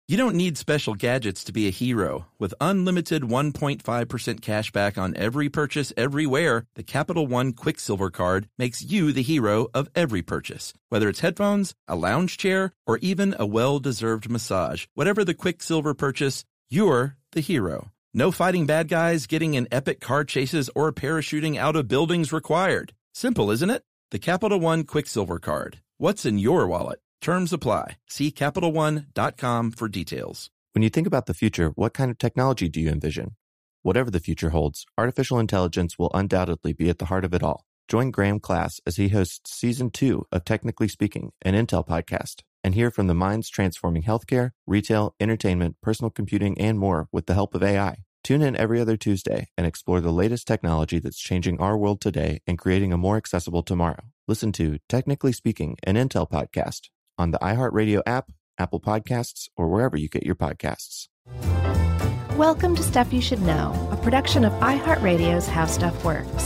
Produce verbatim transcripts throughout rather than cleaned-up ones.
You don't need special gadgets to be a hero. With unlimited one point five percent cash back on every purchase everywhere, the Capital One Quicksilver Card makes you the hero of every purchase. Whether it's headphones, a lounge chair, or even a well-deserved massage, whatever the Quicksilver purchase, you're the hero. No fighting bad guys, getting in epic car chases, or parachuting out of buildings required. Simple, isn't it? The Capital One Quicksilver Card. What's in your wallet? Terms apply. See Capital One dot com for details. When you think about the future, what kind of technology do you envision? Whatever the future holds, artificial intelligence will undoubtedly be at the heart of it all. Join Graham Class as he hosts Season two of Technically Speaking, an Intel podcast, and hear from the minds transforming healthcare, retail, entertainment, personal computing, and more with the help of A I. Tune in every other Tuesday and explore the latest technology that's changing our world today and creating a more accessible tomorrow. Listen to Technically Speaking, an Intel podcast on the iHeartRadio app, Apple Podcasts, or wherever you get your podcasts. Welcome to Stuff You Should Know, a production of iHeartRadio's How Stuff Works.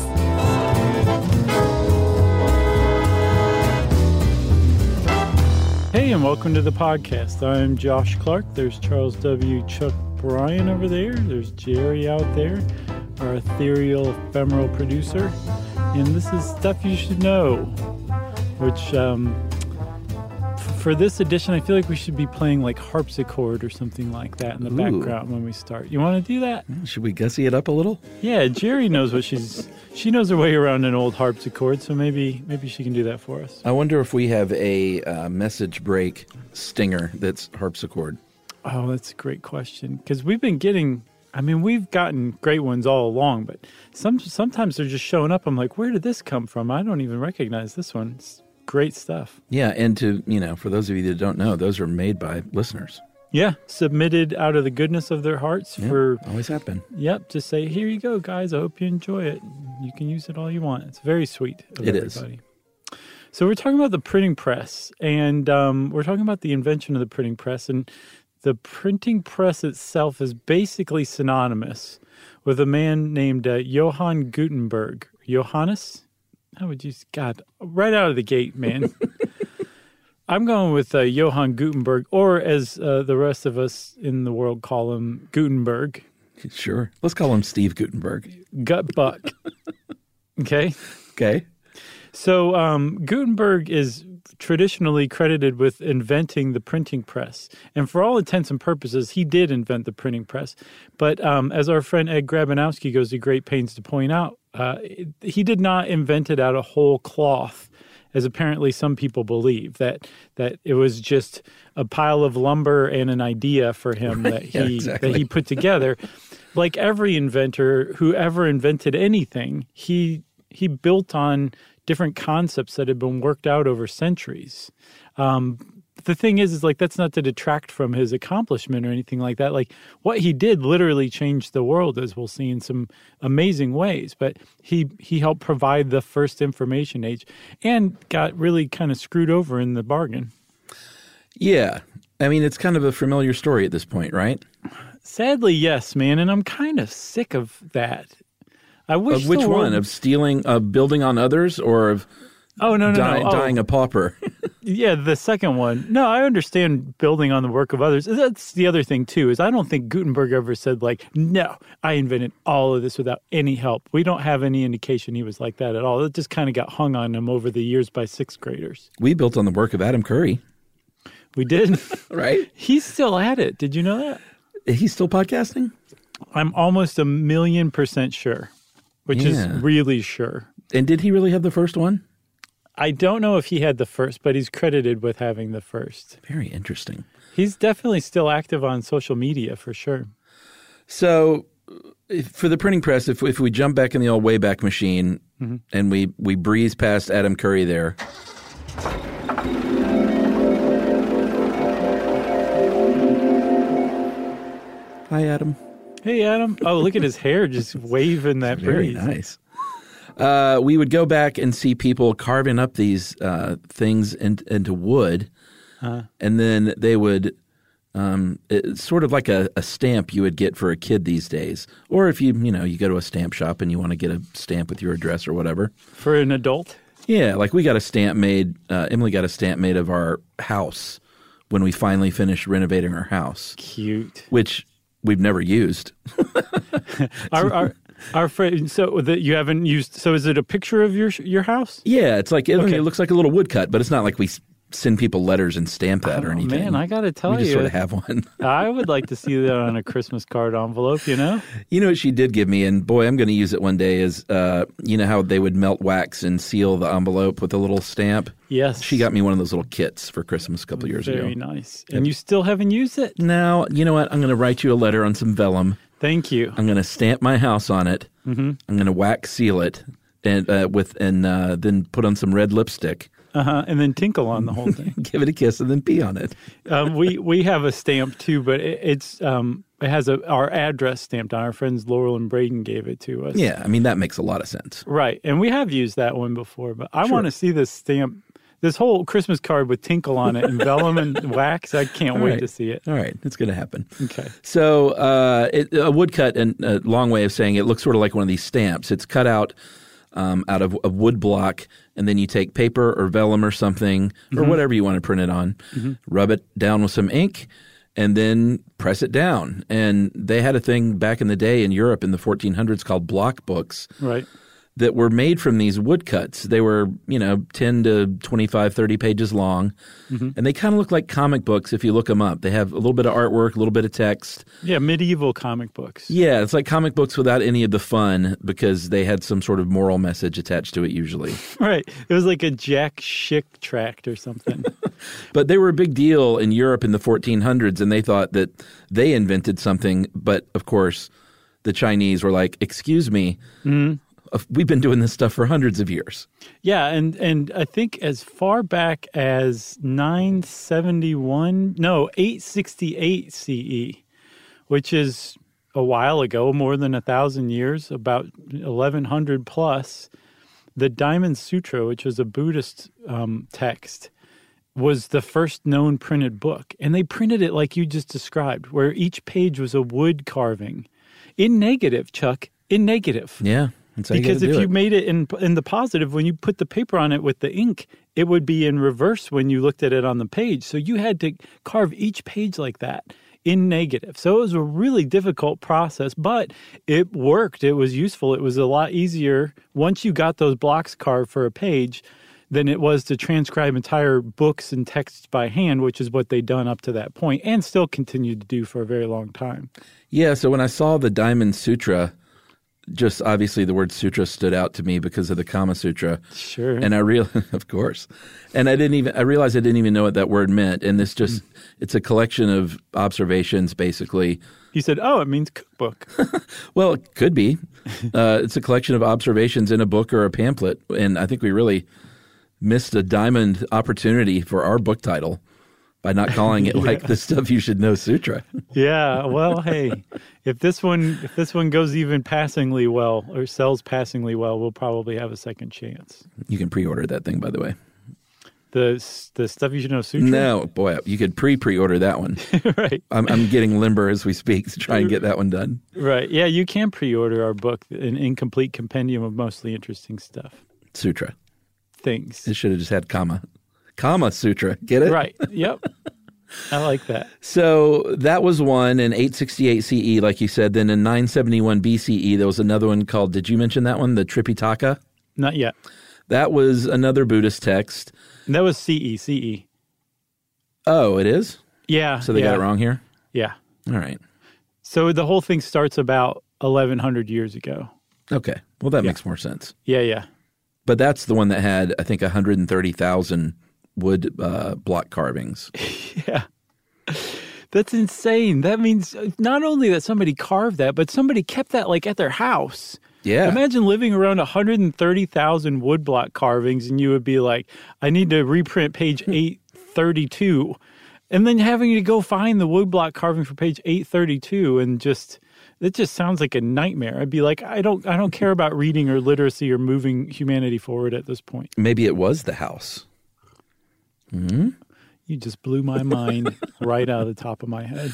Hey, and welcome to the podcast. I'm Josh Clark. There's Charles W. Chuck Bryan over there. There's Jerry out there, our ethereal, ephemeral producer. And this is Stuff You Should Know, which... um For this edition, I feel like we should be playing like harpsichord or something like that in the Ooh. background when we start. You want to do that? Should we gussy it up a little? Yeah, Jerry knows what she's... She knows her way around an old harpsichord, so maybe maybe she can do that for us. I wonder if we have a uh, message break stinger that's harpsichord. Oh, that's a great question. Because we've been getting... I mean, we've gotten great ones all along, but some sometimes they're just showing up. I'm like, where did this come from? I don't even recognize this one. It's great stuff. Yeah, and to, you know, for those of you that don't know, those are made by listeners. Yeah, submitted out of the goodness of their hearts Yep, for... always have been. Yep, just say, here you go, guys. I hope you enjoy it. You can use it all you want. It's very sweet of It everybody. is. So we're talking about the printing press, and um, we're talking about the invention of the printing press, and the printing press itself is basically synonymous with a man named uh, Johann Gutenberg. Johannes? How would you... God, right out of the gate, man. I'm going with uh, Johann Gutenberg, or as uh, the rest of us in the world call him, Gutenberg. Sure. Let's call him Steve Gutenberg. Gut buck. Okay? Okay. So um, Gutenberg is traditionally credited with inventing the printing press. And for all intents and purposes, he did invent the printing press. But um, as our friend Ed Grabanowski goes to great pains to point out, uh, he did not invent it out of whole cloth, as apparently some people believe, that that it was just a pile of lumber and an idea for him Right. that he Yeah, exactly. that he put together. Like every inventor who ever invented anything, he he built on different concepts that had been worked out over centuries. Um, the thing is, is like that's not to detract from his accomplishment or anything like that. Like what he did literally changed the world, as we'll see in some amazing ways. But he he helped provide the first information age and got really kind of screwed over in the bargain. Yeah. I mean, it's kind of a familiar story at this point, right? Sadly, yes, man. And I'm kind of sick of that. I wish Of which the world... one? Of stealing, of building on others, or of Oh, no, no, die, no. Oh. dying a pauper? Yeah, the second one. No, I understand building on the work of others. That's the other thing, too, is I don't think Gutenberg ever said, like, no, I invented all of this without any help. We don't have any indication he was like that at all. It just kind of got hung on him over the years by sixth graders. We built on the work of Adam Curry. We did. Right? He's still at it. Did you know that? He's still podcasting? I'm almost a million percent sure, which Yeah. is really sure. And did he really have the first one? I don't know if he had the first, but he's credited with having the first. Very interesting. He's definitely still active on social media for sure. So if, for the printing press, if, if we jump back in the old Wayback Machine Mm-hmm. and we, we breeze past Adam Curry there. Hi, Adam. Hey, Adam. Oh, look at his hair just waving that Very breeze. nice. Uh, we would go back and see people carving up these uh, things in, into wood, Uh, and then they would um, it's sort of like a, a stamp you would get for a kid these days, or if you you know you go to a stamp shop and you want to get a stamp with your address or whatever. for an adult? Yeah, like we got a stamp made. Uh, Emily got a stamp made of our house when we finally finished renovating our house. Cute. Which we've never used. our, our, our friend, so that you haven't used, so is it a picture of your your house? Yeah, it's like, it, Okay. it looks like a little woodcut, but it's not like we send people letters and stamp that Oh, or anything. man, I got to tell we just you. sort of have one. I would like to see that on a Christmas card envelope, you know? You know what she did give me, and boy, I'm going to use it one day, is uh, you know how they would melt wax and seal the envelope with a little stamp? Yes. She got me one of those little kits for Christmas a couple years ago. Very nice. And you still haven't used it? Now, you know what? I'm going to write you a letter on some vellum. Thank you. I'm going to stamp my house on it. Mm-hmm. I'm going to wax seal it, and uh, with and uh, then put on some red lipstick. Uh-huh. And then tinkle on the whole thing. Give it a kiss and then pee on it. um, we we have a stamp too, but it, it's um, it has a, our address stamped on. Our friends Laurel and Braden gave it to us. Yeah, I mean, that makes a lot of sense. Right. And we have used that one before, but I Sure. want to see this stamp, this whole Christmas card with tinkle on it and vellum and wax. I can't All wait right. to see it. All right, it's going to happen. Okay. So uh, it, a woodcut, and a long way of saying it, looks sort of like one of these stamps. It's cut out um, out of a wood block, and then you take paper or vellum or something, Mm-hmm. or whatever you want to print it on, mm-hmm. rub it down with some ink, and then press it down. And they had a thing back in the day in Europe in the fourteen hundreds called block books. Right. That were made from these woodcuts. They were, you know, ten to twenty-five, thirty pages long. Mm-hmm. And they kind of look like comic books if you look them up. They have a little bit of artwork, a little bit of text. Yeah, medieval comic books. Yeah, it's like comic books without any of the fun because they had some sort of moral message attached to it usually. Right. It was like a Jack Schick tract or something. But they were a big deal in Europe in the fourteen hundreds, and they thought that they invented something. But, of course, the Chinese were like, excuse me, mm-hmm. we've been doing this stuff for hundreds of years. Yeah, and, and I think as far back as nine seventy-one, no, eight sixty-eight C E, which is a while ago, more than a thousand years, about eleven hundred plus, the Diamond Sutra, which was a Buddhist um, text, was the first known printed book. And they printed it like you just described, where each page was a wood carving. In negative, Chuck, in negative. Yeah. That's how you Because gotta if do you it. made it in in the positive, when you put the paper on it with the ink, it would be in reverse when you looked at it on the page. So you had to carve each page like that in negative. So it was a really difficult process, but it worked. It was useful. It was a lot easier once you got those blocks carved for a page than it was to transcribe entire books and texts by hand, which is what they'd done up to that point and still continued to do for a very long time. Yeah, so when I saw the Diamond Sutra, just obviously the word sutra stood out to me because of the Kama Sutra. Sure. And I real of course. And I didn't even I realized I didn't even know what that word meant. And this just mm. it's a collection of observations basically. You said, "Oh, it means cookbook." Well, it could be. uh, it's a collection of observations in a book or a pamphlet, and I think we really missed a diamond opportunity for our book title by not calling it yeah. like the Stuff You Should Know Sutra. Yeah, well, hey, if this one if this one goes even passingly well or sells passingly well, we'll probably have a second chance. You can pre-order that thing, by the way. The the Stuff You Should Know Sutra? No, boy, you could pre-pre-order that one. Right. I'm, I'm getting limber as we speak to try and get that one done. Right. Yeah, you can pre-order our book, An Incomplete Compendium of Mostly Interesting Stuff. Sutra. Things. It should have just had comma. Kama Sutra. Get it? Right. Yep. I like that. So that was one in eight sixty-eight C E, like you said. Then in nine seventy-one B C E, there was another one called, did you mention that one? The Tripitaka? Not yet. That was another Buddhist text. And that was C E, C E. Oh, it is? Yeah. So they yeah. got it wrong here? Yeah. All right. So the whole thing starts about eleven hundred years ago. Okay. Well, that yeah. makes more sense. Yeah, yeah. But that's the one that had, I think, one hundred thirty thousand wood uh, block carvings. Yeah. That's insane. That means not only that somebody carved that, but somebody kept that like at their house. Yeah. Imagine living around one hundred thirty thousand woodblock carvings and you would be like, I need to reprint page eight thirty-two. And then having to go find the woodblock carving for page eight thirty-two and just, it just sounds like a nightmare. I'd be like, I don't, I don't care about reading or literacy or moving humanity forward at this point. Maybe it was the house. Hmm. You just blew my mind right out of the top of my head.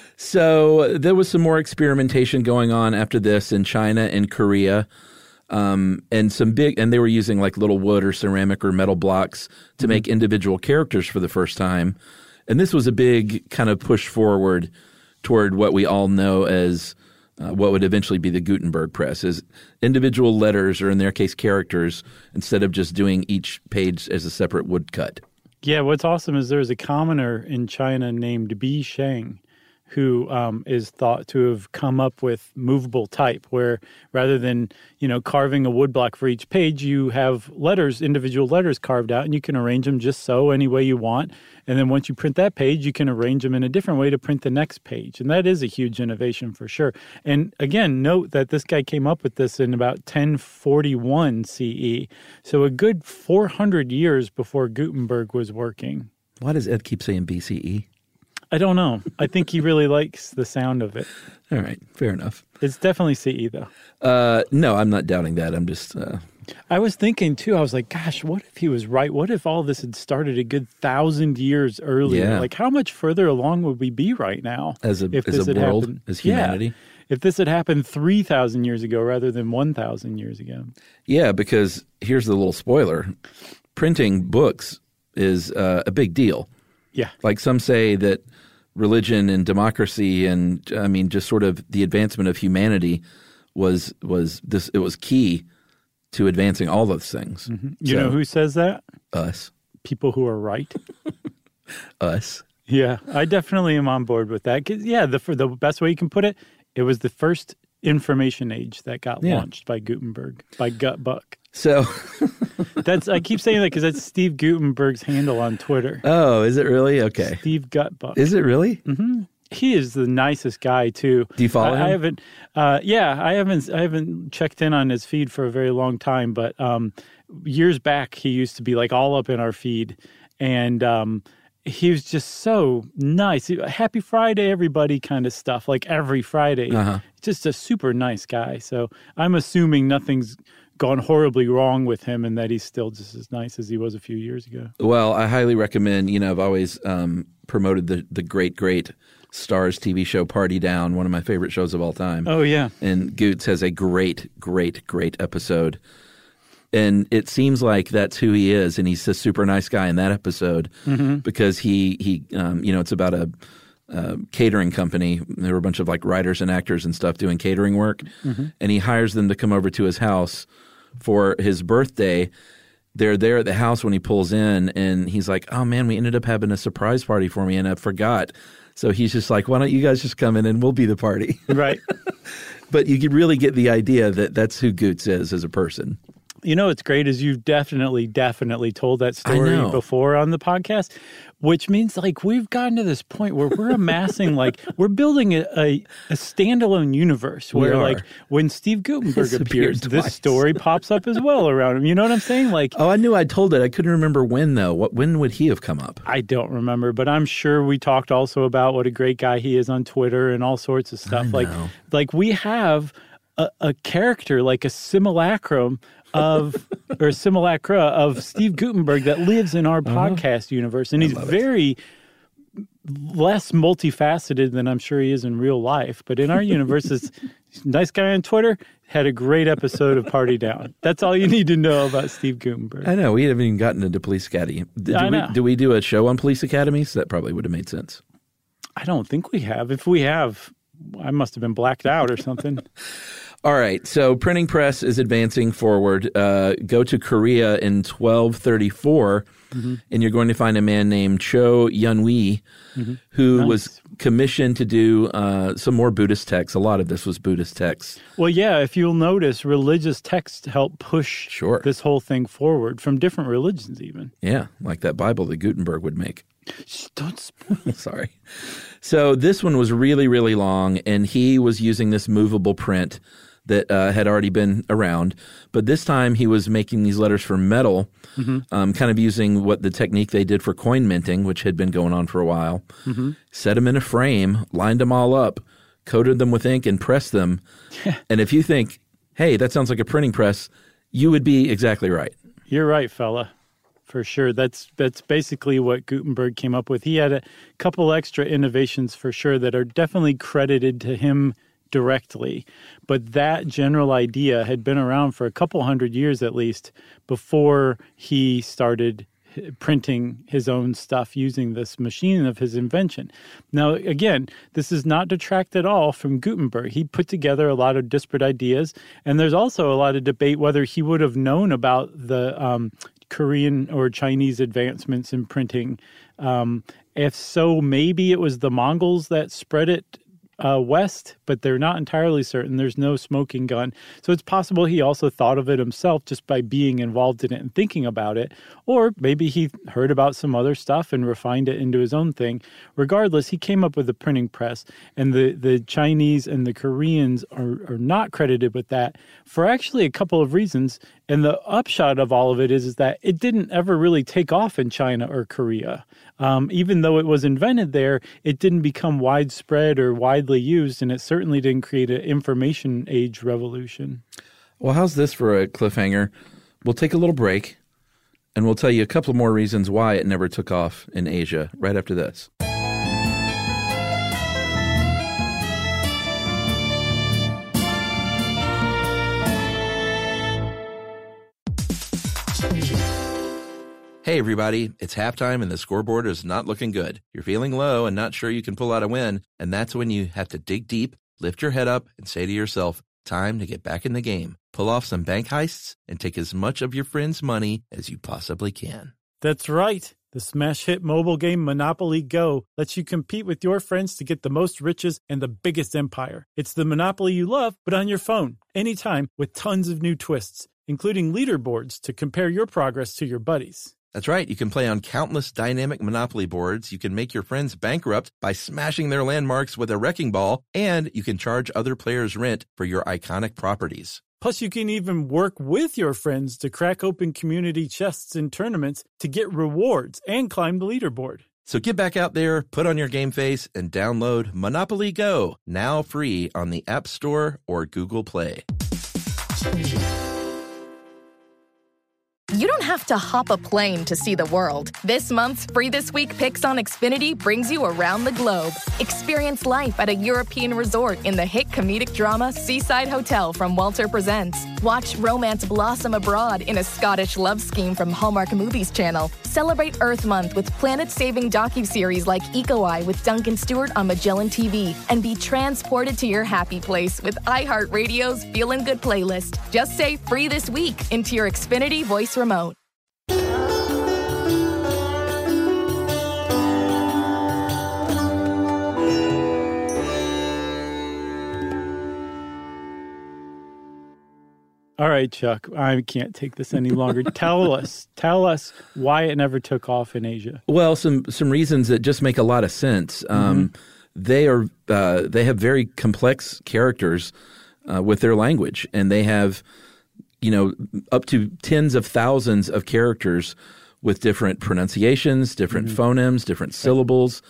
So there was some more experimentation going on after this in China and Korea, um, and some big, and they were using like little wood or ceramic or metal blocks to mm-hmm. make individual characters for the first time. And this was a big kind of push forward toward what we all know as uh, what would eventually be the Gutenberg press, is individual letters, or in their case characters, instead of just doing each page as a separate woodcut. Yeah, what's awesome is there's a commoner in China named Bi Sheng, who um, is thought to have come up with movable type, where rather than, you know, carving a woodblock for each page, you have letters, individual letters carved out, and you can arrange them just so any way you want. And then once you print that page, you can arrange them in a different way to print the next page. And that is a huge innovation for sure. And again, note that this guy came up with this in about ten forty-one C E, so a good four hundred years before Gutenberg was working. Why does Ed keep saying B C E? I don't know. I think he really likes the sound of it. All right, fair enough. It's definitely C E, though. Uh, no, I'm not doubting that. I'm just... Uh... I was thinking, too, I was like, gosh, what if he was right? What if all this had started a good thousand years earlier? Yeah. Like, how much further along would we be right now? As a, if as this a had world, happened? as humanity? Yeah. If this had happened three thousand years ago rather than one thousand years ago. Yeah, because here's the little spoiler. Printing books is uh, a big deal. Yeah. Like some say that religion and democracy and, I mean, just sort of the advancement of humanity was was this. It was key to advancing all those things. Mm-hmm. You So, know who says that? us. People who are right. Us. Yeah, I definitely am on board with that. 'Cause, yeah, the for the best way you can put it, it was the first information age that got Yeah. launched by Gutenberg, by Gutbuck. So, That's I keep saying that because that's Steve Gutenberg's handle on Twitter. oh, is it really? Okay. Steve Gutbuck. Is it really? Mm-hmm. He is the nicest guy too. Do you follow I, him? I haven't. Uh, yeah, I haven't. I haven't checked in on his feed for a very long time. But um, years back, he used to be like all up in our feed, and um, he was just so nice. Happy Friday, everybody, kind of stuff. Like every Friday, Uh-huh. just a super nice guy. So I'm assuming nothing's gone horribly wrong with him, and that he's still just as nice as he was a few years ago. Well, I highly recommend, you know, I've always um, promoted the, the great, great Stars T V show Party Down, one of my favorite shows of all time. Oh, yeah. And Goots has a great, great, great episode. And it seems like that's who he is. And he's a super nice guy in that episode Mm-hmm. because he, he um, you know, it's about a, a catering company. There were a bunch of like writers and actors and stuff doing catering work. Mm-hmm. And he hires them to come over to his house for his birthday. They're there at the house when he pulls in, and he's like, oh, man, we ended up having a surprise party for me, and I forgot. So he's just like, why don't you guys just come in and we'll be the party? Right. But you could really get the idea that that's who Goots is as a person. You know what's great is you've definitely, definitely told that story know. before on the podcast, which means like we've gotten to this point where we're amassing like we're building a, a, a standalone universe We where are. like when Steve Gutenberg He's appears, appeared this twice. story pops up as well around him. You know what I'm saying? Like Oh, I knew I told it. I couldn't remember when, though. What When would he have come up? I don't remember, but I'm sure we talked also about what a great guy he is on Twitter and all sorts of stuff. I Like know. like we have a, a character like a simulacrum of or simulacra of Steve Gutenberg that lives in our podcast universe, and he's love it. very less multifaceted than I'm sure he is in real life. But in our universe, is nice guy on Twitter, had a great episode of Party Down. That's all you need to know about Steve Gutenberg. I know. We haven't even gotten into Police Academy. Did, I do, know. we, do we do a show on Police Academies? That probably would have made sense. I don't think we have. If we have, I must have been blacked out or something. All right, so printing press is advancing forward. Uh, go to Korea in twelve thirty-four, Mm-hmm. and you're going to find a man named Cho Yun-wee, who Nice. was commissioned to do uh, some more Buddhist texts. A lot of this was Buddhist texts. Well, yeah, if you'll notice, religious texts help push Sure. this whole thing forward from different religions even. Yeah, like that Bible that Gutenberg would make. Shh, don't spoil. Sorry. So this one was really, really long, and he was using this movable print that uh, had already been around. But this time he was making these letters for metal, Mm-hmm. um, kind of using what the technique they did for coin minting, which had been going on for a while. Mm-hmm. Set them in a frame, lined them all up, coated them with ink, and pressed them. And if you think, hey, that sounds like a printing press, you would be exactly right. You're right, fella. For sure. That's that's basically what Gutenberg came up with. He had a couple extra innovations for sure that are definitely credited to him directly. But that general idea had been around for a couple hundred years at least before he started printing his own stuff using this machine of his invention. Now, again, this does not detract at all from Gutenberg. He put together a lot of disparate ideas, and there's also a lot of debate whether he would have known about the um, Korean or Chinese advancements in printing. Um, if so, maybe it was the Mongols that spread it Uh, west, but they're not entirely certain. There's no smoking gun. So it's possible he also thought of it himself just by being involved in it and thinking about it. Or maybe he heard about some other stuff and refined it into his own thing. Regardless, he came up with the printing press, and the, the Chinese and the Koreans are, are not credited with that for actually a couple of reasons. And the upshot of all of it is, is that it didn't ever really take off in China or Korea. Um, even though it was invented there, it didn't become widespread or widely used, and it certainly didn't create an information age revolution. Well, how's this for a cliffhanger? We'll take a little break, and we'll tell you a couple more reasons why it never took off in Asia right after this. Hey, everybody, it's halftime and the scoreboard is not looking good. You're feeling low and not sure you can pull out a win, and that's when you have to dig deep, lift your head up, and say to yourself, time to get back in the game. Pull off some bank heists and take as much of your friends' money as you possibly can. That's right. The smash hit mobile game Monopoly Go lets you compete with your friends to get the most riches and the biggest empire. It's the Monopoly you love, but on your phone, anytime, with tons of new twists, including leaderboards to compare your progress to your buddies. That's right. You can play on countless dynamic Monopoly boards. You can make your friends bankrupt by smashing their landmarks with a wrecking ball, and you can charge other players rent for your iconic properties. Plus, you can even work with your friends to crack open community chests in tournaments to get rewards and climb the leaderboard. So get back out there, put on your game face, and download Monopoly Go, now free on the App Store or Google Play. You don't have to hop a plane to see the world. This month's Free This Week Picks on Xfinity brings you around the globe. Experience life at a European resort in the hit comedic drama Seaside Hotel from Walter Presents. Watch romance blossom abroad in a Scottish love scheme from Hallmark Movies Channel. Celebrate Earth Month with planet-saving docuseries like Eco Eye with Duncan Stewart on Magellan T V. And be transported to your happy place with iHeartRadio's Feelin' Good playlist. Just say Free This Week into your Xfinity voice remote. All right, Chuck, I can't take this any longer. tell us, tell us why it never took off in Asia. Well, some some reasons that just make a lot of sense. Um, mm-hmm. They are uh, they have very complex characters uh, with their language, and they have, you know, up to tens of thousands of characters with different pronunciations, different mm-hmm. phonemes, different syllables,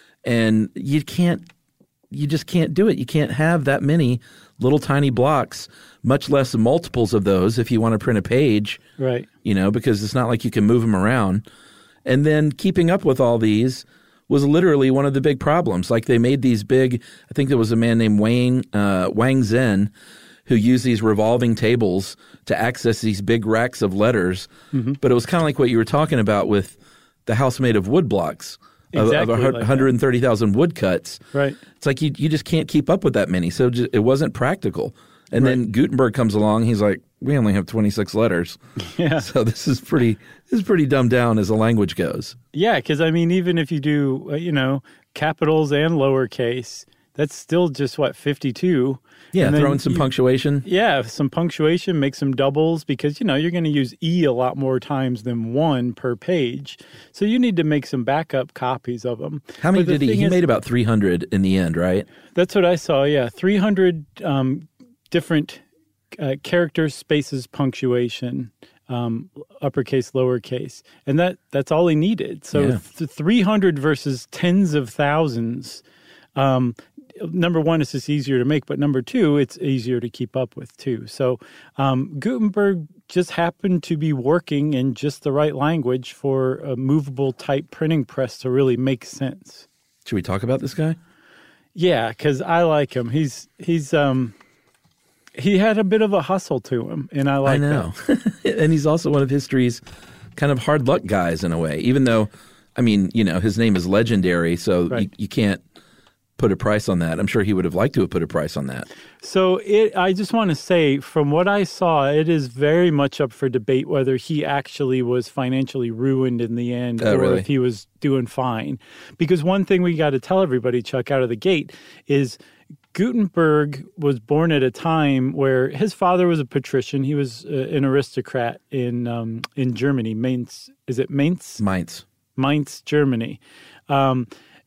and you can't, you just can't do it. You can't have that many little tiny blocks, much less multiples of those if you want to print a page, right? You know, because it's not like you can move them around. And then keeping up with all these was literally one of the big problems. Like they made these big, I think there was a man named Wang, uh, Wang Zhen, who used these revolving tables to access these big racks of letters. Mm-hmm. But it was kind of like what you were talking about with the house made of wood blocks. Exactly of, of one hundred thirty thousand woodcuts. Right. It's like you you just can't keep up with that many. So just, it wasn't practical. And right. then Gutenberg comes along. He's like, we only have twenty-six letters. Yeah. So this is pretty this is pretty dumbed down as a language goes. Yeah, because, I mean, even if you do, uh, you know, capitals and lowercase, that's still just, what, fifty-two? Yeah, throw in some you, punctuation. Yeah, some punctuation, make some doubles because, you know, you're going to use E a lot more times than one per page. So you need to make some backup copies of them. How many did he? He is, made about three hundred in the end, right? That's what I saw, yeah. three hundred um, different uh, characters, spaces, punctuation, um, uppercase, lowercase. And that that's all he needed. So yeah. th- three hundred versus tens of thousands. Um Number one, it's just easier to make, but number two, it's easier to keep up with too. So um, Gutenberg just happened to be working in just the right language for a movable type printing press to really make sense. Should we talk about this guy? Yeah, because I like him. He's he's um he had a bit of a hustle to him, and I like I know. that. And he's also one of history's kind of hard luck guys in a way, even though, I mean, you know, his name is legendary, so Right. you, you can't put a price on that. I'm sure he would have liked to have put a price on that. So it, I just want to say, from what I saw, it is very much up for debate whether he actually was financially ruined in the end Oh, or really? if he was doing fine. Because one thing we got to tell everybody, Chuck, out of the gate is Gutenberg was born at a time where his father was a patrician. He was uh, an aristocrat in um, in Germany. Mainz, is it Mainz? Mainz. Mainz, Germany. Um,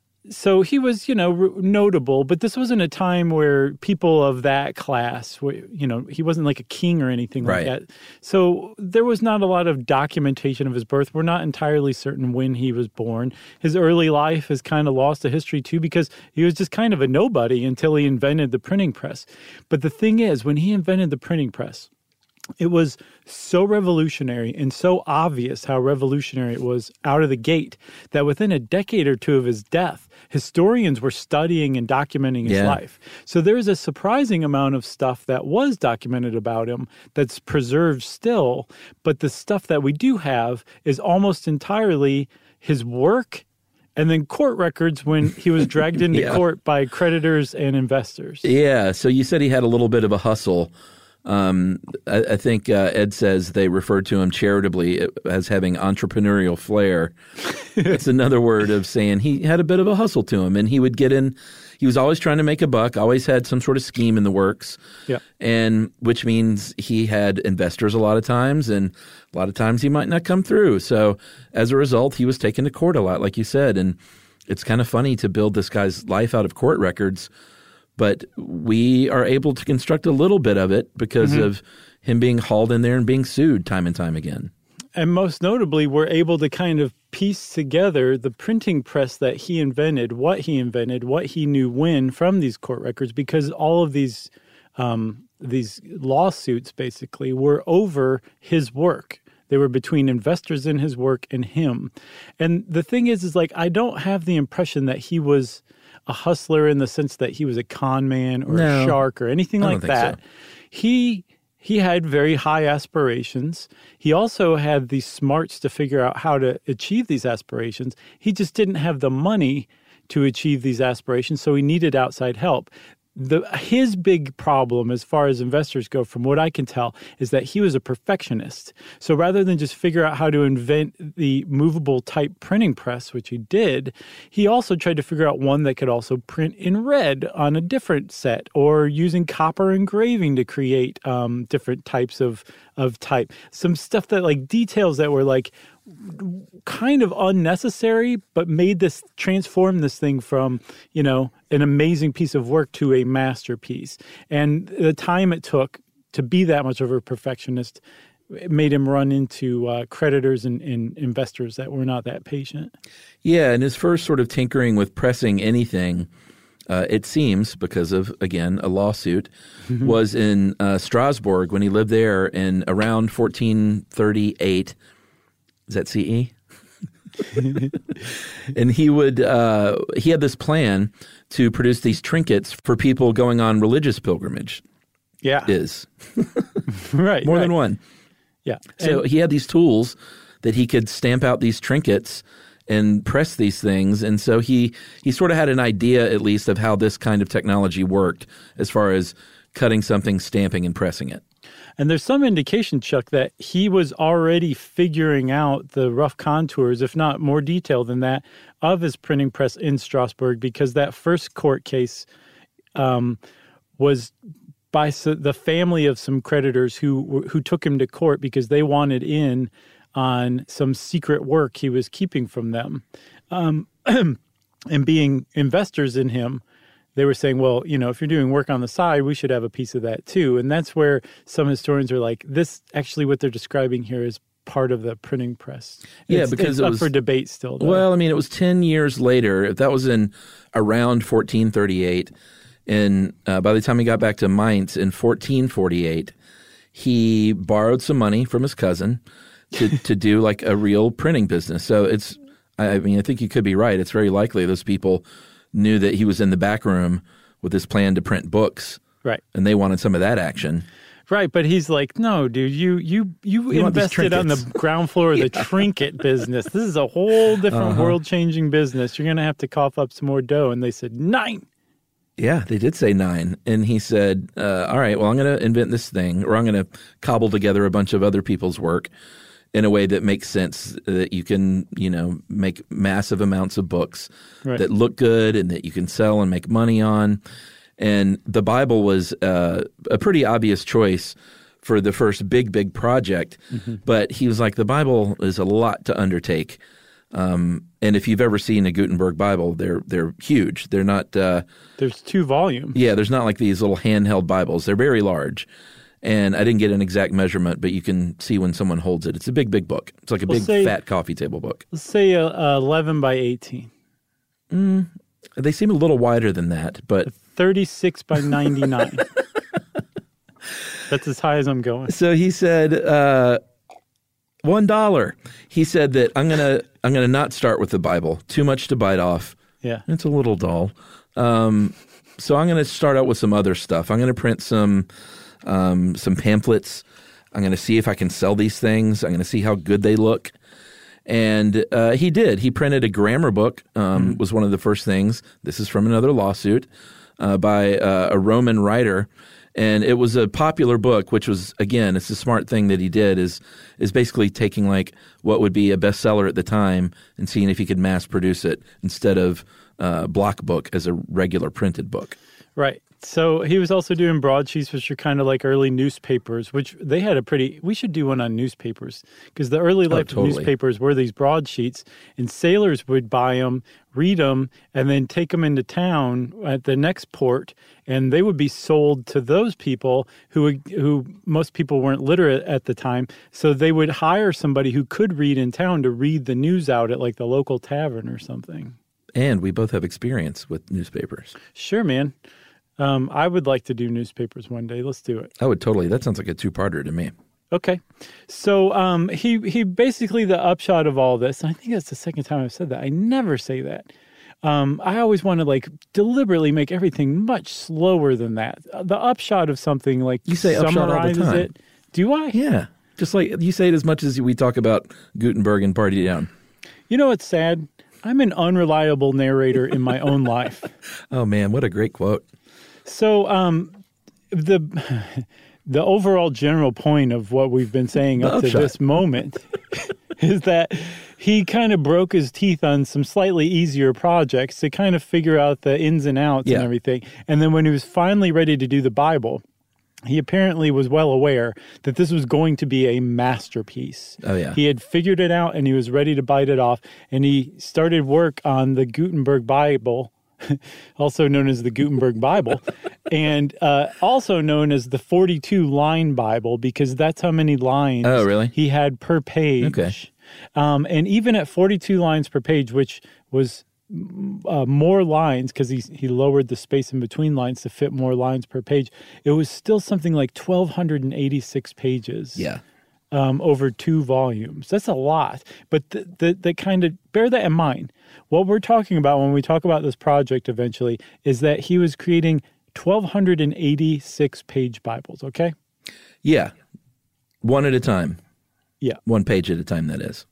so he was, you know, r- notable, but this wasn't a time where people of that class, were, you know, he wasn't like a king or anything Right. like that. So there was not a lot of documentation of his birth. We're not entirely certain when he was born. His early life is kind of lost to history too, because he was just kind of a nobody until he invented the printing press. But the thing is, when he invented the printing press, it was so revolutionary and so obvious how revolutionary it was out of the gate that within a decade or two of his death, historians were studying and documenting his Yeah. life. So there's a surprising amount of stuff that was documented about him that's preserved still, but the stuff that we do have is almost entirely his work and then court records when he was dragged into Yeah. court by creditors and investors. Yeah, so you said he had a little bit of a hustle. Um, I, I think uh, Ed says they referred to him charitably as having entrepreneurial flair. It's another word of saying he had a bit of a hustle to him, and he would get in. He was always trying to make a buck, always had some sort of scheme in the works, Yeah. and which means he had investors a lot of times, and a lot of times he might not come through. So as a result, he was taken to court a lot, like you said, and it's kind of funny to build this guy's life out of court records. But we are able to construct a little bit of it because Mm-hmm. of him being hauled in there and being sued time and time again. And most notably, we're able to kind of piece together the printing press that he invented, what he invented, what he knew when from these court records, because all of these um, these lawsuits basically were over his work. They were between investors in his work and him. And the thing is, is like, I don't have the impression that he was a hustler in the sense that he was a con man or No, a shark or anything I don't like think that. so. He he had very high aspirations. He also had the smarts to figure out how to achieve these aspirations. He just didn't have the money to achieve these aspirations, so he needed outside help. The, his big problem, as far as investors go, from what I can tell, is that he was a perfectionist. So rather than just figure out how to invent the movable type printing press, which he did, he also tried to figure out one that could also print in red on a different set, or using copper engraving to create um, different types of of type. Some stuff that, like, details that were like kind of unnecessary, but made this transform this thing from, you know, an amazing piece of work to a masterpiece. And the time it took to be that much of a perfectionist, it made him run into uh, creditors and, and investors that were not that patient. Yeah, and his first sort of tinkering with pressing anything, uh, it seems, because of, again, a lawsuit, was in uh, Strasbourg when he lived there in around fourteen thirty-eight. Is that C E? And he would uh, he had this plan to produce these trinkets for people going on religious pilgrimage. Yeah. Is right. more right. than one. Yeah. So And- he had these tools that he could stamp out these trinkets and press these things. And so he, he sort of had an idea, at least, of how this kind of technology worked as far as cutting something, stamping, and pressing it. And there's some indication, Chuck, that he was already figuring out the rough contours, if not more detail than that, of his printing press in Strasbourg, because that first court case um, was by so, the family of some creditors who who took him to court because they wanted in on some secret work he was keeping from them. Um, and being investors in him, they were saying, well, you know, if you're doing work on the side, we should have a piece of that too. And that's where some historians are like, this actually what they're describing here is part of the printing press. Yeah, It's, because it's it up was, for debate still, though. Well, I mean, it was ten years later. That was in around fourteen thirty-eight. And uh, by the time he got back to Mainz in fourteen forty-eight, he borrowed some money from his cousin to, to do like a real printing business. So it's, I mean, I think you could be right. It's very likely those people knew that he was in the back room with his plan to print books. Right. And they wanted some of that action. Right, but he's like, no, dude, you you you, You want these invested on the trinkets. ground floor of the Yeah. trinket business. This is a whole different Uh-huh. world-changing business. You're going to have to cough up some more dough. And they said, nine. Yeah, they did say nine. And he said, uh, all right, well, I'm going to invent this thing, or I'm going to cobble together a bunch of other people's work in a way that makes sense, that you can, you know, make massive amounts of books Right. that look good and that you can sell and make money on. And the Bible was uh, a pretty obvious choice for the first big, big project. Mm-hmm. But he was like, the Bible is a lot to undertake. Um, and if you've ever seen a Gutenberg Bible, they're they're huge. They're not uh, There's two volumes. yeah, there's not like these little handheld Bibles. They're very large. And I didn't get an exact measurement, but you can see when someone holds it. It's a big, big book. It's like a We'll big, say- fat coffee table book. Let's say uh, uh, eleven by eighteen. They seem a little wider than that, but thirty-six by ninety-nine. That's as high as I'm going. so he said uh, one dollar. He said that I'm gonna I'm gonna not start with the Bible. Too much to bite off. Yeah. It's a little dull. Um, so I'm going to start out with some other stuff. I'm going to print some um, some pamphlets. I'm going to see if I can sell these things. I'm going to see how good they look. And uh, he did. He printed a grammar book, um, Mm-hmm. was one of the first things. This is from another lawsuit uh, by uh, a Roman writer. And it was a popular book, which was, again, it's a smart thing that he did, is is basically taking like what would be a bestseller at the time and seeing if he could mass produce it instead of uh, block book as a regular printed book. Right. So he was also doing broadsheets, which are kind of like early newspapers, which they had a pretty, we should do one on newspapers, because the early life totally. of newspapers were these broadsheets, and sailors would buy them, read them, and then take them into town at the next port, and they would be sold to those people who would, who most people weren't literate at the time, so they would hire somebody who could read in town to read the news out at like the local tavern or something. And we both have experience with newspapers. Sure, man. Um, I would like to do newspapers one day. Let's do it. I would totally. That sounds like a two-parter to me. Okay. So um, he he basically, the upshot of all this, and I think that's the second time I've said that. I never say that. Um, I always want to like deliberately make everything much slower than that. The upshot of something like You say upshot all the summarizes time. it. Do I? Yeah. Just like you say it as much as we talk about Gutenberg and Party Down. You know what's sad? I'm an unreliable narrator in my own life. Oh, man, what a great quote. So um, the the overall general point of what we've been saying The up to upshot. this moment is that he kind of broke his teeth on some slightly easier projects to kind of figure out the ins and outs Yeah. and everything. And then when he was finally ready to do the Bible, he apparently was well aware that this was going to be a masterpiece. Oh, yeah. He had figured it out and he was ready to bite it off. And he started work on the Gutenberg Bible, also known as the Gutenberg Bible, and uh, also known as the forty-two line Bible, because that's how many lines Oh, really? he had per page. Okay. Um, and even at forty-two lines per page, which was uh, more lines because he he lowered the space in between lines to fit more lines per page, it was still something like twelve eighty-six pages. Yeah. Um, over two volumes. That's a lot. But the, the, the kind of, bear that in mind. What we're talking about when we talk about this project eventually is that he was creating twelve eighty-six page Bibles, okay? Yeah. One at a time. Yeah. One page at a time, that is.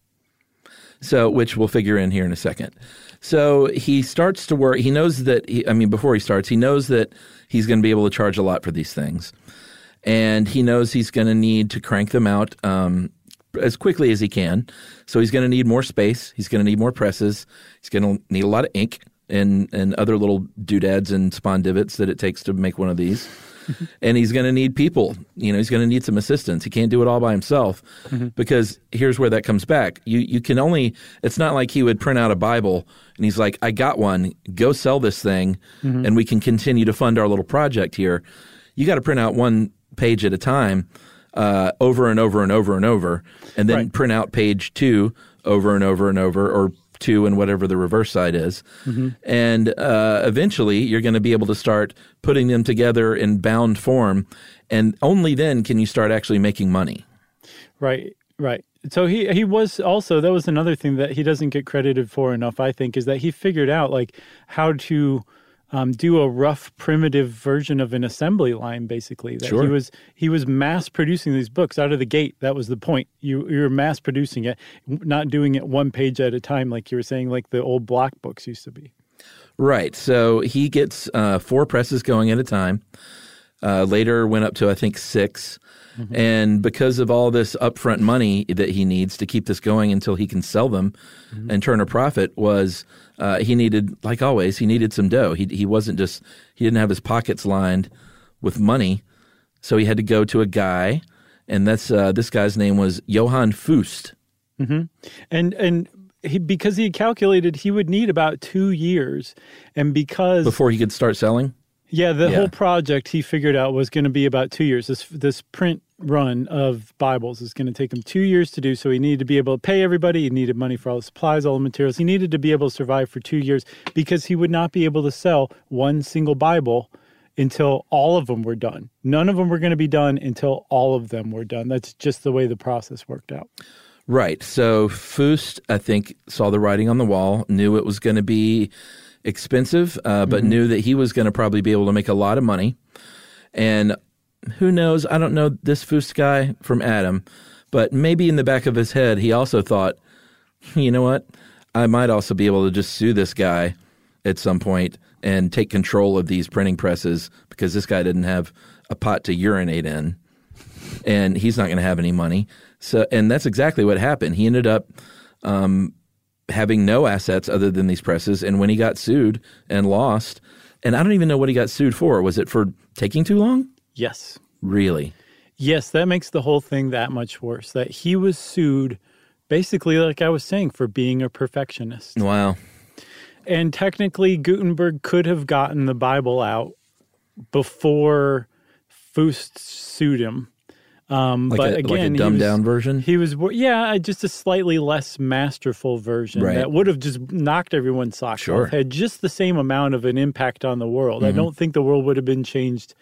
So, which we'll figure in here in a second. So he starts to work. He knows that, he, I mean, before he starts, he knows that he's going to be able to charge a lot for these things. And he knows he's going to need to crank them out um, as quickly as he can. So he's going to need more space. He's going to need more presses. He's going to need a lot of ink and, and other little doodads and spondivets that it takes to make one of these. And he's going to need people. You know, he's going to need some assistance. He can't do it all by himself Mm-hmm. because here's where that comes back. You you can only – it's not like he would print out a Bible and he's like, I got one. Go sell this thing Mm-hmm. and we can continue to fund our little project here. You got to print out one page at a time uh, over and over and over and over and then Right. print out page two over and over and over or two and whatever the reverse side is. Mm-hmm. And uh, eventually you're going to be able to start putting them together in bound form. And only then can you start actually making money. Right, right. So he he was also, that was another thing that he doesn't get credited for enough, I think, is that he figured out like how to um, do a rough, primitive version of an assembly line, basically. That Sure. He was he was mass producing these books out of the gate. That was the point. You you were mass producing it, not doing it one page at a time, like you were saying, like the old block books used to be. Right. So he gets uh, four presses going at a time. Uh, later went up to, I think, six. Mm-hmm. And because of all this upfront money that he needs to keep this going until he can sell them mm-hmm. and turn a profit was uh, he needed, like always, he needed some dough. He he wasn't just, he didn't have his pockets lined with money. So he had to go to a guy, and that's uh, this guy's name was Johann Fust. Mm-hmm. And, and, He, because he had calculated he would need about two years, and because before he could start selling. Yeah, the yeah. whole project he figured out was going to be about two years. This this print run of Bibles is going to take him two years to do. So he needed to be able to pay everybody. He needed money for all the supplies, all the materials. He needed to be able to survive for two years because he would not be able to sell one single Bible until all of them were done. None of them were going to be done until all of them were done. That's just the way the process worked out. Right. So Fust, I think, saw the writing on the wall, knew it was going to be expensive, uh, but mm-hmm. knew that he was going to probably be able to make a lot of money. And who knows? I don't know this Fust guy from Adam, but maybe in the back of his head, he also thought, you know what? I might also be able to just sue this guy at some point and take control of these printing presses because this guy didn't have a pot to urinate in, and he's not going to have any money. So, and that's exactly what happened. He ended up um, having no assets other than these presses. And when he got sued and lost, and I don't even know what he got sued for. Was it for taking too long? Yes. Really? Yes, that makes the whole thing that much worse. That he was sued, basically, like I was saying, for being a perfectionist. Wow. And technically, Gutenberg could have gotten the Bible out before Fust sued him. Um, like but a, again, like a dumbed he was, down version? He was, yeah, just a slightly less masterful version right. that would have just knocked everyone's socks sure. off. Had just the same amount of an impact on the world. Mm-hmm. I don't think the world would have been changed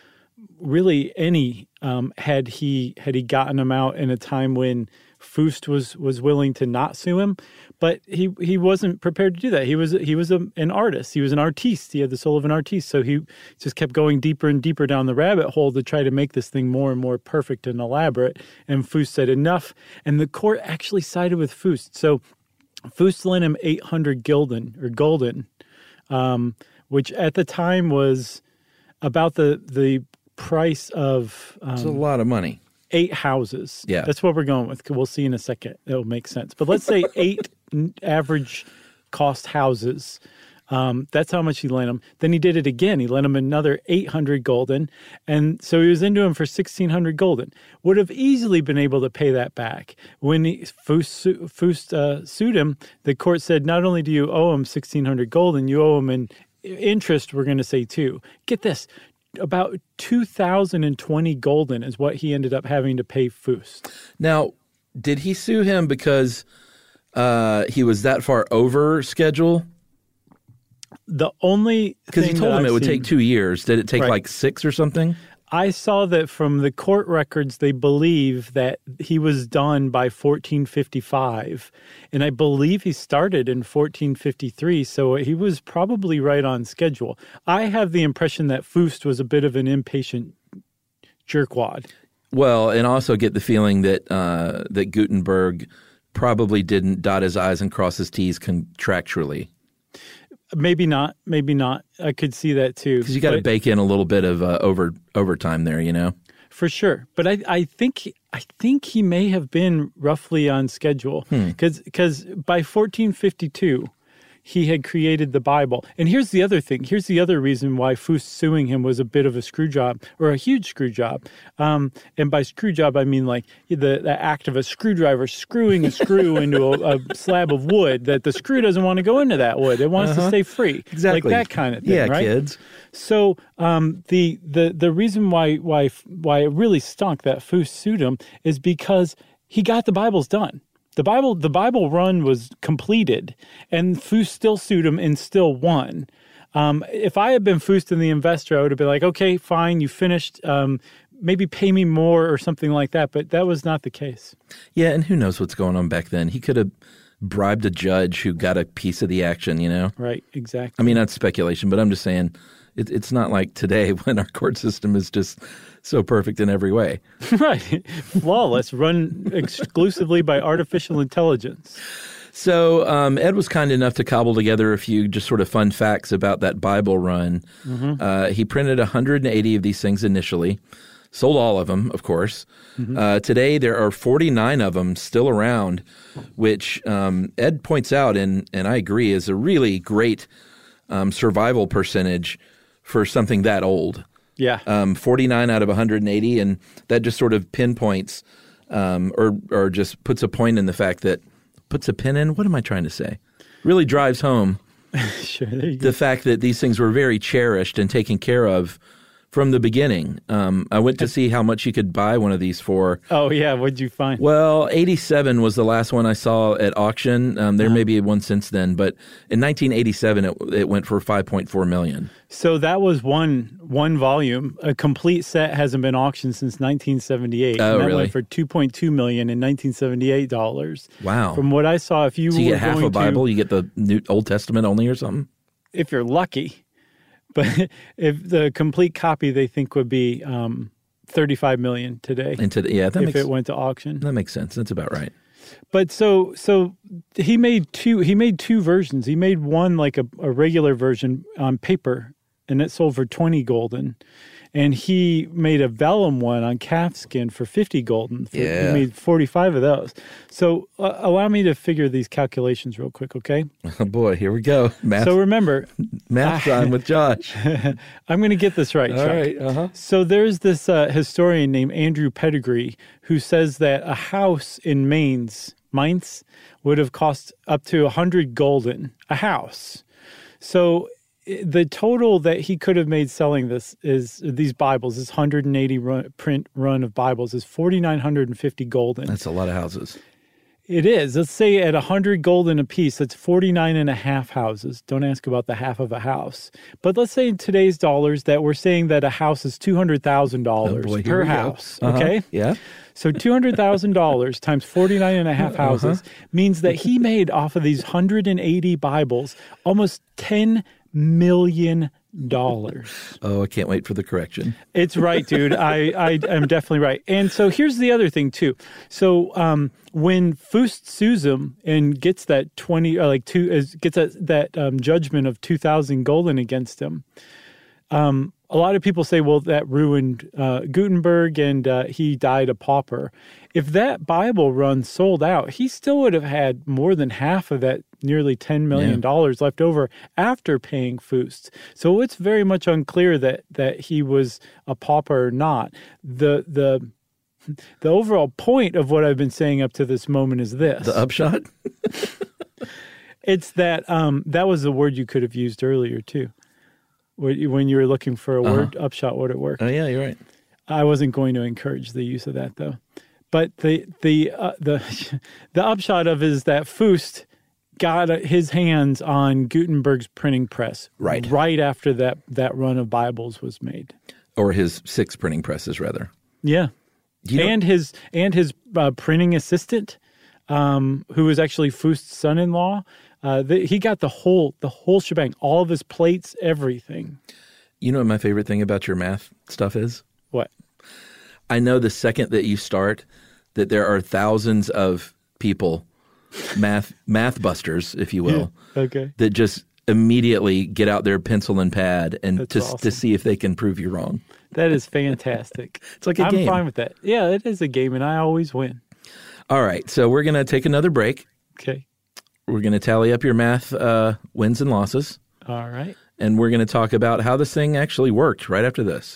really any um, had he had he gotten him out in a time when Fust was was willing to not sue him, but he he wasn't prepared to do that. He was he was a, an artist. He was an artiste. He had the soul of an artiste. So he just kept going deeper and deeper down the rabbit hole to try to make this thing more and more perfect and elaborate. And Fust said enough. And the court actually sided with Fust. So Fust lent him eight hundred gulden or gulden, um, which at the time was about the the price of um, it's a lot of money. Eight houses. Yeah. That's what we're going with. We'll see in a second. It'll make sense. But let's say eight average cost houses. Um, that's how much he lent him. Then he did it again. He lent him another eight hundred gulden. And so he was into him for sixteen hundred gulden. Would have easily been able to pay that back. When he, Fust, Fust uh, sued him, the court said, not only do you owe him sixteen hundred gulden, you owe him in interest, we're going to say too. Get this. About two thousand twenty gulden is what he ended up having to pay Fust. Now, did he sue him because uh, he was that far over schedule? The only Because he told him I've it would seen, take two years. Did it take right. like six or something? I saw that from the court records, they believe that he was done by fourteen fifty-five. And I believe he started in fourteen fifty-three, so he was probably right on schedule. I have the impression that Fust was a bit of an impatient jerkwad. Well, and also get the feeling that uh, that Gutenberg probably didn't dot his I's and cross his T's contractually. Maybe not. Maybe not. I could see that too. Because you got to bake in a little bit of uh, over overtime there, you know. For sure, but I, I think I think he may have been roughly on schedule because hmm. because by fourteen fifty-two he had created the Bible. And here's the other thing. Here's the other reason why Fust suing him was a bit of a screw job or a huge screw job. Um, and by screw job, I mean like the, the act of a screwdriver screwing a screw into a, a slab of wood that the screw doesn't want to go into that wood. It wants uh-huh. to stay free. Exactly. Like that kind of thing, yeah, right? kids. So um, the, the, the reason why, why, why it really stunk that Fust sued him is because he got the Bibles done. The Bible, the Bible run was completed, and Fust still sued him and still won. Um, if I had been Fust and the investor, I would have been like, okay, fine, you finished. Um, maybe pay me more or something like that. But that was not the case. Yeah, and who knows what's going on back then? He could have bribed a judge who got a piece of the action, you know? Right, exactly. I mean, that's speculation, but I'm just saying it, it's not like today when our court system is just so perfect in every way. Right. Flawless, run exclusively by artificial intelligence. So um, Ed was kind enough to cobble together a few just sort of fun facts about that Bible run. Mm-hmm. Uh, he printed one hundred eighty of these things initially, sold all of them, of course. Mm-hmm. Uh, today there are forty-nine of them still around, which um, Ed points out, and, and I agree, is a really great um, survival percentage for something that old. Yeah. Um, forty-nine out of one hundred eighty, and that just sort of pinpoints um, or or just puts a point in the fact that puts a pin in, what am I trying to say? Really drives home sure, there you the go. fact that these things were very cherished and taken care of from the beginning. Um, I went to see how much you could buy one of these for. Oh, yeah. What'd you find? Well, eighty-seven was the last one I saw at auction. Um, there uh-huh. may be one since then, but in nineteen eighty-seven, it, it went for five point four million dollars. So that was one one volume. A complete set hasn't been auctioned since nineteen seventy-eight. Oh, and that really? went for two point two million dollars in nineteen seventy-eight dollars. Wow. From what I saw, if you so you were get half going a Bible, to, you get the New Old Testament only or something? If you're lucky. But if the complete copy they think would be um, thirty-five million dollars today. Into the, yeah, that if makes, it went to auction. That makes sense. That's about right. But so so he made two he made two versions. He made one like a, a regular version on paper, and it sold for twenty golden. And he made a vellum one on calfskin for fifty golden. For, yeah. He made forty-five of those. So uh, allow me to figure these calculations real quick, okay? Oh, boy. Here we go. Math. So remember. Math time with Josh. I'm going to get this right, All Chuck. right. Uh-huh. So there's this uh, historian named Andrew Pettigrew who says that a house in Mainz, Mainz would have cost up to one hundred golden, a house. So the total that he could have made selling this is these Bibles, this one hundred eighty run, print run of Bibles, is four thousand nine hundred fifty golden. That's a lot of houses. It is. Let's say at one hundred golden a piece, that's forty-nine and a half houses. Don't ask about the half of a house. But let's say in today's dollars that we're saying that a house is two hundred thousand dollars oh boy, per house. Uh-huh. Okay? Yeah. So two hundred thousand dollars times forty-nine and a half houses uh-huh. means that he made off of these one hundred eighty Bibles almost ten million dollars. Oh, I can't wait for the correction. It's right, dude. I, I am definitely right. And so here's the other thing too. So um, when Fust sues him and gets that twenty or like two is gets that that um, judgment of two thousand golden against him, um, a lot of people say, well, that ruined uh, Gutenberg and uh, he died a pauper. If that Bible run sold out, he still would have had more than half of that nearly ten million dollars yeah. left over after paying Fust. So it's very much unclear that that he was a pauper or not. The the the overall point of what I've been saying up to this moment is this. The upshot? It's that um, that was the word you could have used earlier too. When you were looking for a uh-huh. word, upshot, would it work? Oh, yeah, you're right. I wasn't going to encourage the use of that, though. But the the uh, the the upshot of it is that Fust got his hands on Gutenberg's printing press right right after that, that run of Bibles was made. Or his six printing presses, rather. Yeah. You and know- his and his uh, printing assistant, um, who was actually Fust's son-in-law, Uh, the, he got the whole the whole shebang, all of his plates, everything. You know what my favorite thing about your math stuff is? What? I know the second that you start that there are thousands of people, math math busters, if you will, yeah. okay. that just immediately get out their pencil and pad and to, awesome. to see if they can prove you wrong. That is fantastic. It's like a I'm game. I'm fine with that. Yeah, it is a game, and I always win. All right, so we're going to take another break. Okay. We're going to tally up your math uh, wins and losses. All right. And we're going to talk about how this thing actually worked right after this.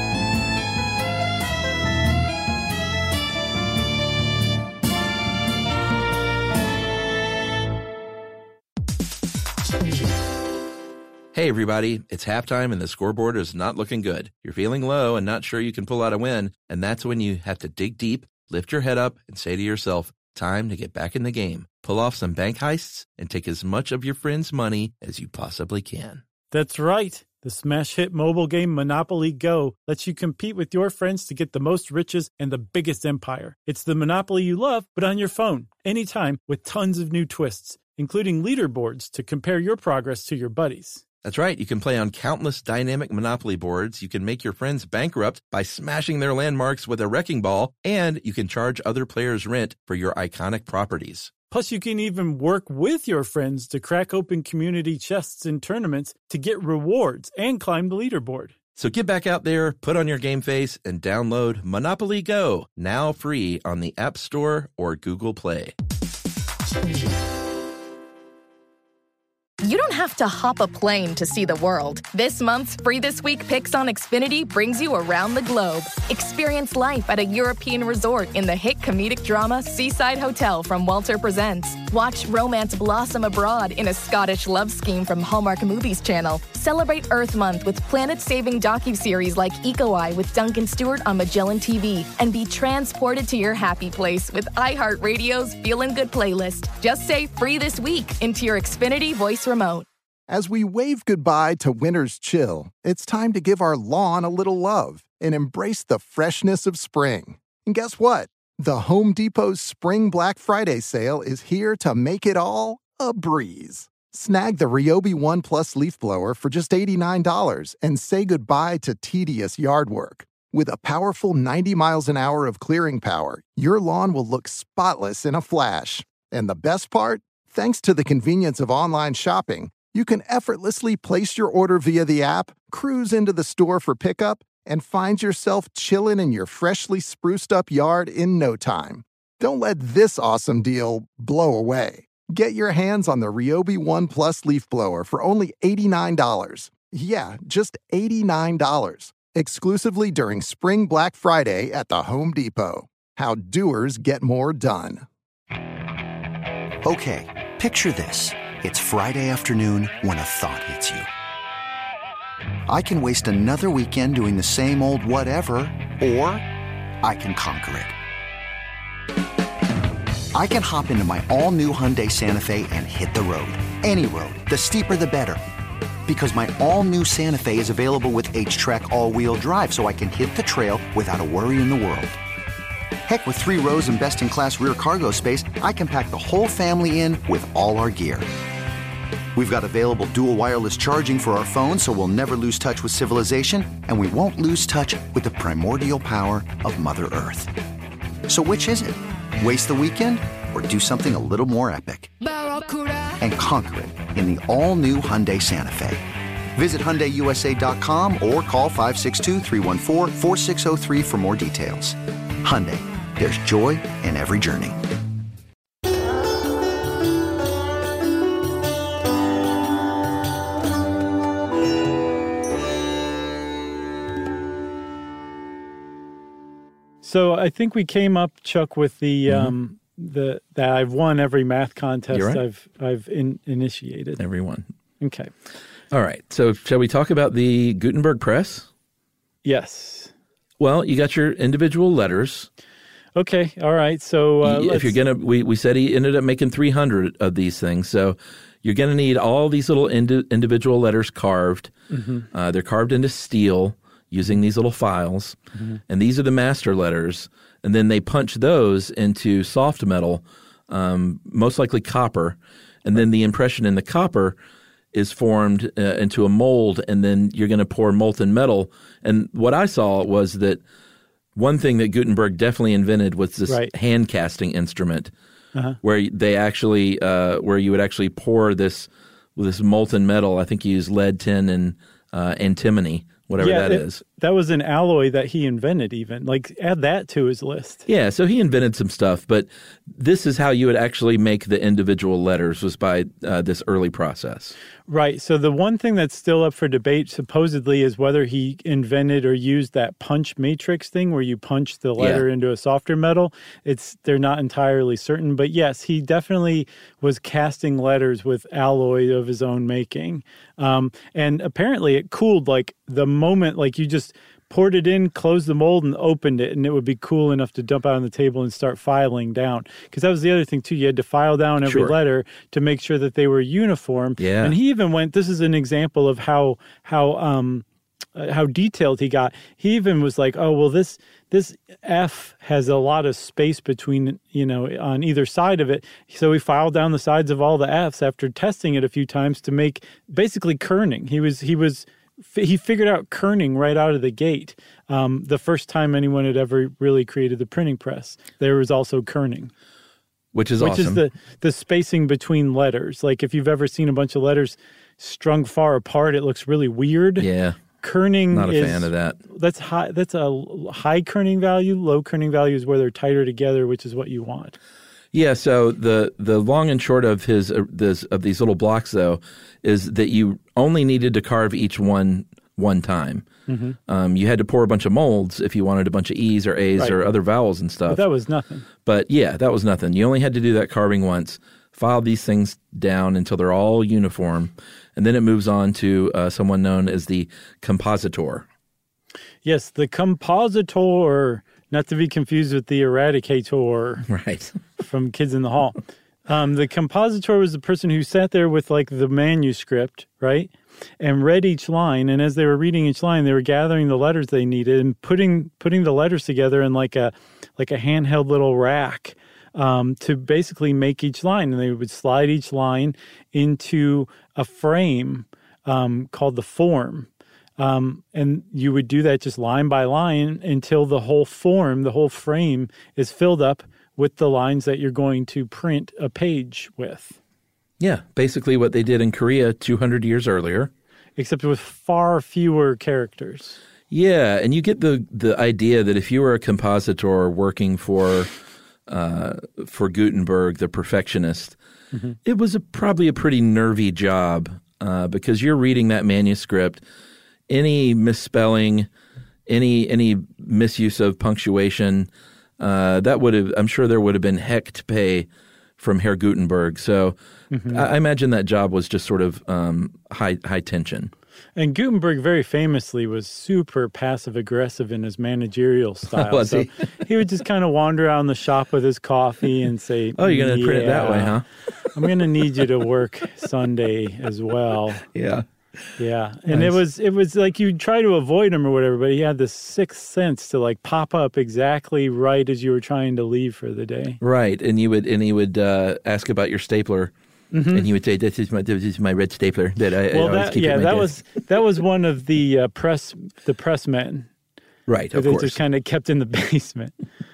Hey, everybody, it's halftime and the scoreboard is not looking good. You're feeling low and not sure you can pull out a win, and that's when you have to dig deep, lift your head up, and say to yourself, time to get back in the game. Pull off some bank heists and take as much of your friends' money as you possibly can. That's right. The smash hit mobile game Monopoly Go lets you compete with your friends to get the most riches and the biggest empire. It's the Monopoly you love, but on your phone, anytime, with tons of new twists, including leaderboards to compare your progress to your buddies. That's right. You can play on countless dynamic Monopoly boards. You can make your friends bankrupt by smashing their landmarks with a wrecking ball, and you can charge other players rent for your iconic properties. Plus, you can even work with your friends to crack open community chests in tournaments to get rewards and climb the leaderboard. So get back out there, put on your game face, and download Monopoly Go, now free on the App Store or Google Play. You don't have to hop a plane to see the world. This month's Free This Week Picks on Xfinity brings you around the globe. Experience life at a European resort in the hit comedic drama Seaside Hotel from Walter Presents. Watch romance blossom abroad in a Scottish love scheme from Hallmark Movies Channel. Celebrate Earth Month with planet-saving docuseries like Eco Eye with Duncan Stewart on Magellan T V. And be transported to your happy place with iHeartRadio's Feelin' Good playlist. Just say Free This Week into your Xfinity voice remote. As we wave goodbye to winter's chill, it's time to give our lawn a little love and embrace the freshness of spring. And guess what? The Home Depot's Spring Black Friday sale is here to make it all a breeze. Snag the Ryobi One Plus leaf blower for just eighty-nine dollars and say goodbye to tedious yard work. With a powerful ninety miles an hour of clearing power, your lawn will look spotless in a flash. And the best part? Thanks to the convenience of online shopping, you can effortlessly place your order via the app, cruise into the store for pickup, and find yourself chilling in your freshly spruced up yard in no time. Don't let this awesome deal blow away. Get your hands on the Ryobi One Plus leaf blower for only eighty-nine dollars. Yeah, just eighty-nine dollars. Exclusively during Spring Black Friday at the Home Depot. How doers get more done. Okay, picture this. It's Friday afternoon when a thought hits you. I can waste another weekend doing the same old whatever, or I can conquer it. I can hop into my all-new Hyundai Santa Fe and hit the road. Any road. The steeper, the better. Because my all-new Santa Fe is available with H-Track all-wheel drive, so I can hit the trail without a worry in the world. Heck, with three rows and best-in-class rear cargo space, I can pack the whole family in with all our gear. We've got available dual wireless charging for our phones, so we'll never lose touch with civilization, and we won't lose touch with the primordial power of Mother Earth. So which is it? Waste the weekend or do something a little more epic? And conquer it in the all-new Hyundai Santa Fe. Visit Hyundai U S A dot com or call five six two, three one four, four six zero three for more details. Hyundai, there's joy in every journey. So I think we came up, Chuck, with the mm-hmm. um, the that I've won every math contest right. I've I've in, initiated. Every one. Okay. All right. So shall we talk about the Gutenberg Press? Yes. Well, you got your individual letters. Okay. All right. So uh, if you're gonna, we we said he ended up making three hundred of these things. So you're gonna need all these little indi- individual letters carved. Mm-hmm. Uh, they're carved into steel using these little files, mm-hmm. and these are the master letters. And then they punch those into soft metal, um, most likely copper, and then the impression in the copper is formed uh, into a mold, and then you're going to pour molten metal. And what I saw was that one thing that Gutenberg definitely invented was this right. hand casting instrument, uh-huh. where they actually, uh, where you would actually pour this this molten metal. I think you use lead, tin, and uh, antimony. Whatever yeah, that it, is. That was an alloy that he invented even. Like, add that to his list. Yeah, so he invented some stuff, but this is how you would actually make the individual letters, was by uh, this early process. Right. So the one thing that's still up for debate supposedly is whether he invented or used that punch matrix thing where you punch the letter yeah. into a softer metal. It's they're not entirely certain, but yes, he definitely was casting letters with alloy of his own making. Um, and apparently it cooled like the moment, like you just poured it in, closed the mold, and opened it, and it would be cool enough to dump out on the table and start filing down. Because that was the other thing, too. You had to file down every Sure. letter to make sure that they were uniform. Yeah. And he even went, this is an example of how, how, um, uh, how detailed he got. He even was like, oh, well, this this F has a lot of space between, you know, on either side of it. So he filed down the sides of all the Fs after testing it a few times to make basically kerning. He was, he was, he figured out kerning right out of the gate. Um, the first time anyone had ever really created the printing press, there was also kerning. Which is Which awesome. is the, the spacing between letters. Like if you've ever seen a bunch of letters strung far apart, it looks really weird. Yeah. Kerning Not a is, fan of that. That's high. That's a high kerning value. Low kerning value is where they're tighter together, which is what you want. Yeah, so the the long and short of his uh, this of these little blocks though is that you only needed to carve each one one time. Mm-hmm. Um, you had to pour a bunch of molds if you wanted a bunch of E's or A's Right. or other vowels and stuff. But that was nothing. But yeah, that was nothing. You only had to do that carving once, file these things down until they're all uniform, and then it moves on to uh, someone known as the compositor. Yes, the compositor, not to be confused with the eradicator Right. from Kids in the Hall. Um, the compositor was the person who sat there with like the manuscript, right, and read each line. And as they were reading each line, they were gathering the letters they needed and putting putting the letters together in like a like a handheld little rack um, to basically make each line. And they would slide each line into a frame um, called the form. Um, and you would do that just line by line until the whole form, the whole frame is filled up with the lines that you're going to print a page with. Yeah, basically what they did in Korea two hundred years earlier. Except with far fewer characters. Yeah, and you get the the idea that if you were a compositor working for uh, for Gutenberg, the perfectionist, mm-hmm. it was a, probably a pretty nervy job uh, because you're reading that manuscript. Any misspelling, any any misuse of punctuation, uh, that would have, I'm sure there would have been heck to pay from Herr Gutenberg. So mm-hmm. I, I imagine that job was just sort of um, high high tension. And Gutenberg very famously was super passive aggressive in his managerial style. Was so he? He would just kind of wander around the shop with his coffee and say, "Oh, you're going to yeah, print it that way, huh? I'm going to need you to work Sunday as well." Yeah. Yeah, and Nice. it was it was like you'd try to avoid him or whatever, but he had this sixth sense to like pop up exactly right as you were trying to leave for the day. Right, and you would and he would uh, ask about your stapler, mm-hmm. and he would say, "This is my this is my red stapler that I, Well, I always that, keep yeah, at my that desk." was that was one of the uh, press the pressmen. Right, of they course. just kind of kept in the basement.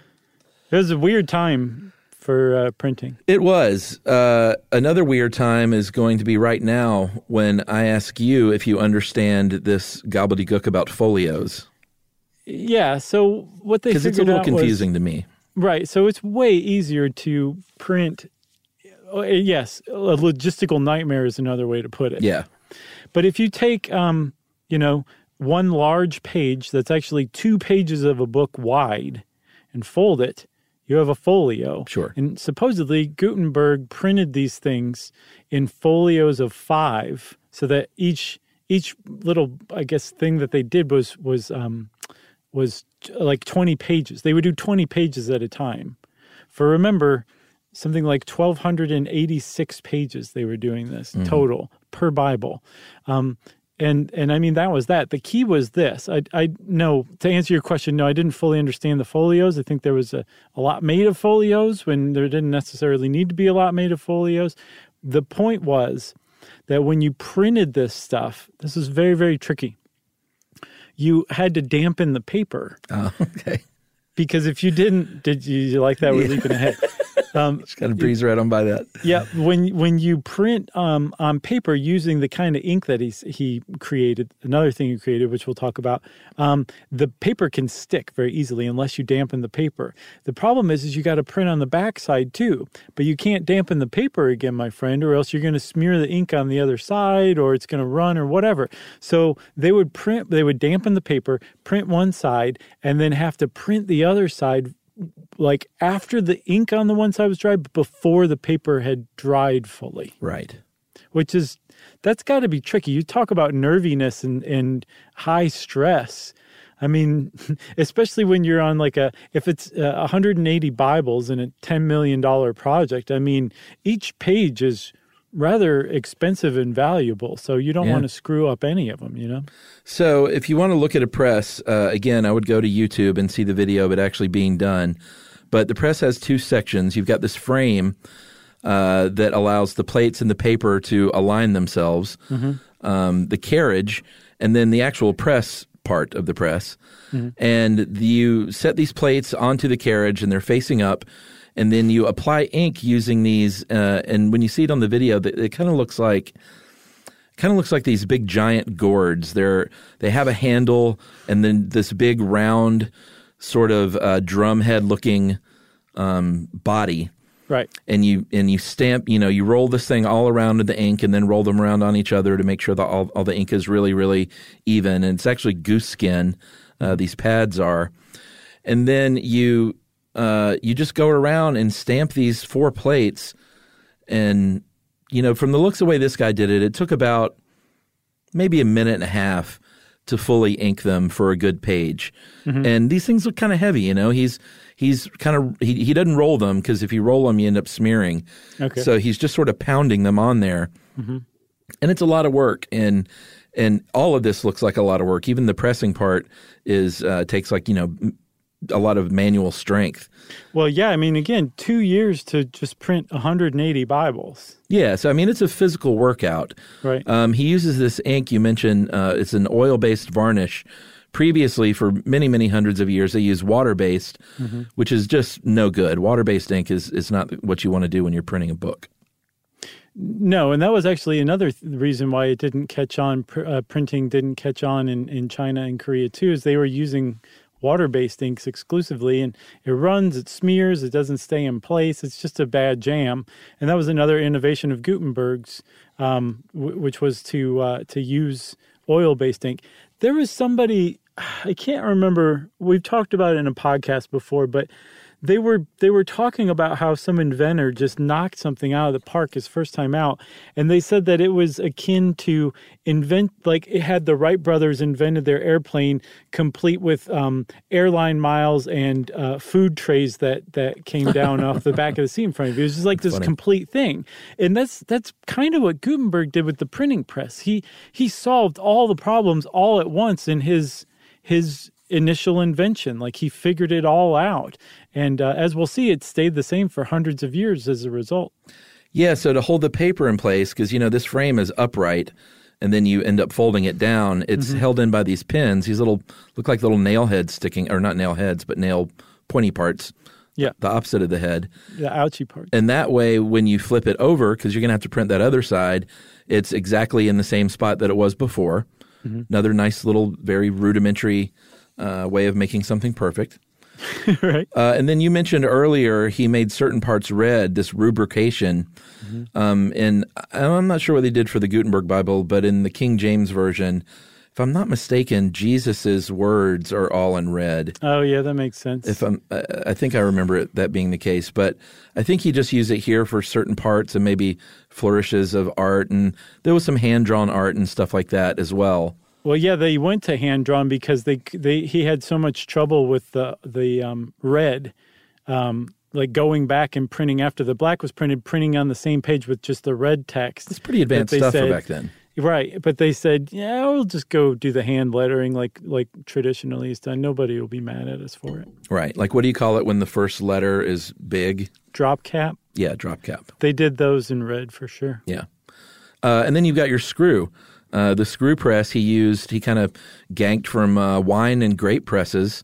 It was a weird time for uh, printing. It was. Uh, another weird time is going to be right now when I ask you if you understand this gobbledygook about folios. Yeah, so what they Because figured it's a little out confusing was, to me. Right, so it's way easier to print. uh, Yes, a logistical nightmare is another way to put it. Yeah. But if you take, um, you know, one large page that's actually two pages of a book wide and fold it, you have a folio. Sure. And supposedly Gutenberg printed these things in folios of five, so that each each little, I guess, thing that they did was was um, was like twenty pages. They would do twenty pages at a time. For remember, something like twelve eighty-six pages they were doing this mm-hmm. total per Bible. Um, And and I mean, that was that. The key was this. I, I no, to answer your question, no, I didn't fully understand the folios. I think there was a, a lot made of folios when there didn't necessarily need to be a lot made of folios. The point was that when you printed this stuff, this is very, very tricky. You had to dampen the paper. Oh, okay. Because if you didn't, did you, you like that? We're leaping ahead. Um, Just kind of breeze right on by that. Yeah, when when you print um, on paper using the kind of ink that he he created, another thing he created, which we'll talk about, um, the paper can stick very easily unless you dampen the paper. The problem is, is you got to print on the backside too, but you can't dampen the paper again, my friend, or else you're going to smear the ink on the other side, or it's going to run, or whatever. So they would print, they would dampen the paper, print one side, and then have to print the other side like after the ink on the one side was dry, but before the paper had dried fully. Right. Which is, that's got to be tricky. You talk about nerviness and, and high stress. I mean, especially when you're on like a, if it's uh, one hundred eighty Bibles in a ten million dollars project, I mean, each page is rather expensive and valuable. So you don't Yeah. want to screw up any of them, you know? So if you want to look at a press, uh, again, I would go to YouTube and see the video of it actually being done. But the press has two sections. You've got this frame uh, that allows the plates and the paper to align themselves, mm-hmm. um, the carriage, and then the actual press part of the press. Mm-hmm. And you set these plates onto the carriage and they're facing up. And then you apply ink using these, uh, and when you see it on the video, it, it kind of looks like, kind of looks like these big giant gourds. They're they have a handle, and then this big round, sort of uh, drumhead-looking um, body. Right. And you and you stamp, you know, you roll this thing all around with the ink, and then roll them around on each other to make sure that all, all the ink is really, really even. And it's actually goose skin. Uh, these pads are, and then you. Uh, you just go around and stamp these four plates, and you know, from the looks of the way this guy did it, it took about maybe a minute and a half to fully ink them for a good page. Mm-hmm. And these things look kind of heavy, you know. He's he's kind of he he doesn't roll them because if you roll them, you end up smearing. Okay. So he's just sort of pounding them on there, mm-hmm. and it's a lot of work. And and all of this looks like a lot of work. Even the pressing part is uh, takes like you know. a lot of manual strength. Well, yeah, I mean, again, two years to just print one hundred eighty Bibles. Yeah, so I mean, it's a physical workout. Right. Um, he uses this ink you mentioned. Uh, it's an oil-based varnish. Previously, for many, many hundreds of years, they used water-based, mm-hmm. which is just no good. Water-based ink is, is not what you want to do when you're printing a book. No, and that was actually another th- reason why it didn't catch on, pr- uh, printing didn't catch on in, in China and Korea too, is they were using water-based inks exclusively, and it runs, it smears, it doesn't stay in place. It's just a bad jam. And that was another innovation of Gutenberg's, um, w- which was to uh, to use oil-based ink. There was somebody, I can't remember, we've talked about it in a podcast before, but they were they were talking about how some inventor just knocked something out of the park his first time out, and they said that it was akin to invent, like it had the Wright brothers invented their airplane complete with um, airline miles and uh, food trays that that came down off the back of the seat in front of you. It was just like this Funny. complete thing, and that's that's kind of what Gutenberg did with the printing press. He he solved all the problems all at once in his his initial invention. Like he figured it all out. And uh, as we'll see, it stayed the same for hundreds of years as a result. Yeah, so to hold the paper in place, because, you know, this frame is upright, and then you end up folding it down. It's mm-hmm. held in by these pins. These little, look like little nail heads sticking, or not nail heads, but nail pointy parts. Yeah. The opposite of the head. The ouchy part. And that way, when you flip it over, because you're going to have to print that other side, it's exactly in the same spot that it was before. Mm-hmm. Another nice little, very rudimentary uh, way of making something perfect. Right. Uh, and then you mentioned earlier he made certain parts red, this rubrication. Mm-hmm. Um, and I'm not sure what they did for the Gutenberg Bible, but in the King James Version, if I'm not mistaken, Jesus's words are all in red. Oh, yeah, that makes sense. If I'm, I think I remember it, that being the case. But I think he just used it here for certain parts and maybe flourishes of art. And there was some hand-drawn art and stuff like that as well. Well, yeah, they went to hand drawn because they they he had so much trouble with the the um, red, um, like going back and printing after the black was printed, printing on the same page with just the red text. It's pretty advanced stuff said, for back then, right? But they said, yeah, we'll just go do the hand lettering like like traditionally is done. Nobody will be mad at us for it. Right? Like what do you call it when the first letter is big? Drop cap. Yeah, drop cap. They did those in red for sure. Yeah, uh, and then you've got your screw. Uh, the screw press he used, he kind of ganked from uh, wine and grape presses.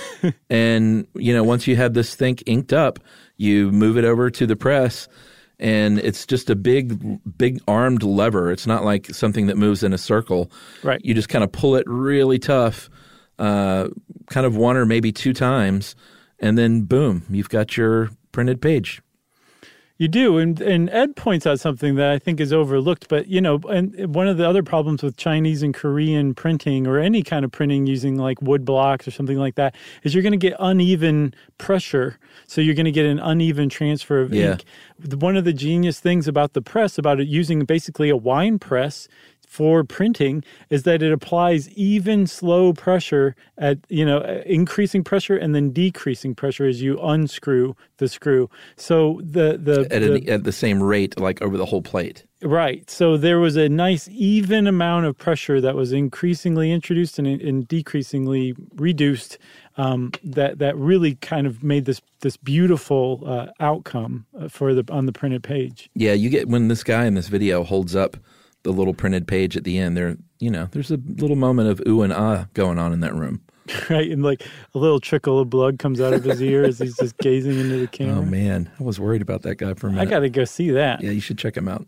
And, you know, once you have this thing inked up, you move it over to the press, and it's just a big, big armed lever. It's not like something that moves in a circle. Right. You just kind of pull it really tough, uh, kind of one or maybe two times, and then boom, you've got your printed page. You do, and and Ed points out something that I think is overlooked. But you know, and one of the other problems with Chinese and Korean printing, or any kind of printing using like wood blocks or something like that, is you're going to get uneven pressure. So you're going to get an uneven transfer of yeah. ink. One of the genius things about the press, about it using basically a wine press, for printing is that it applies even slow pressure at, you know, increasing pressure and then decreasing pressure as you unscrew the screw. So the the at, the, an, at the same rate, like over the whole plate. Right. So there was a nice even amount of pressure that was increasingly introduced and, and decreasingly reduced. Um, that that really kind of made this this beautiful uh, outcome for the on the printed page. Yeah, you get when this guy in this video holds up the little printed page at the end. There, you know, there's a little moment of ooh and ah going on in that room. Right, and like a little trickle of blood comes out of his ear as he's just gazing into the camera. Oh man, I was worried about that guy for a minute. I got to go see that. Yeah, you should check him out.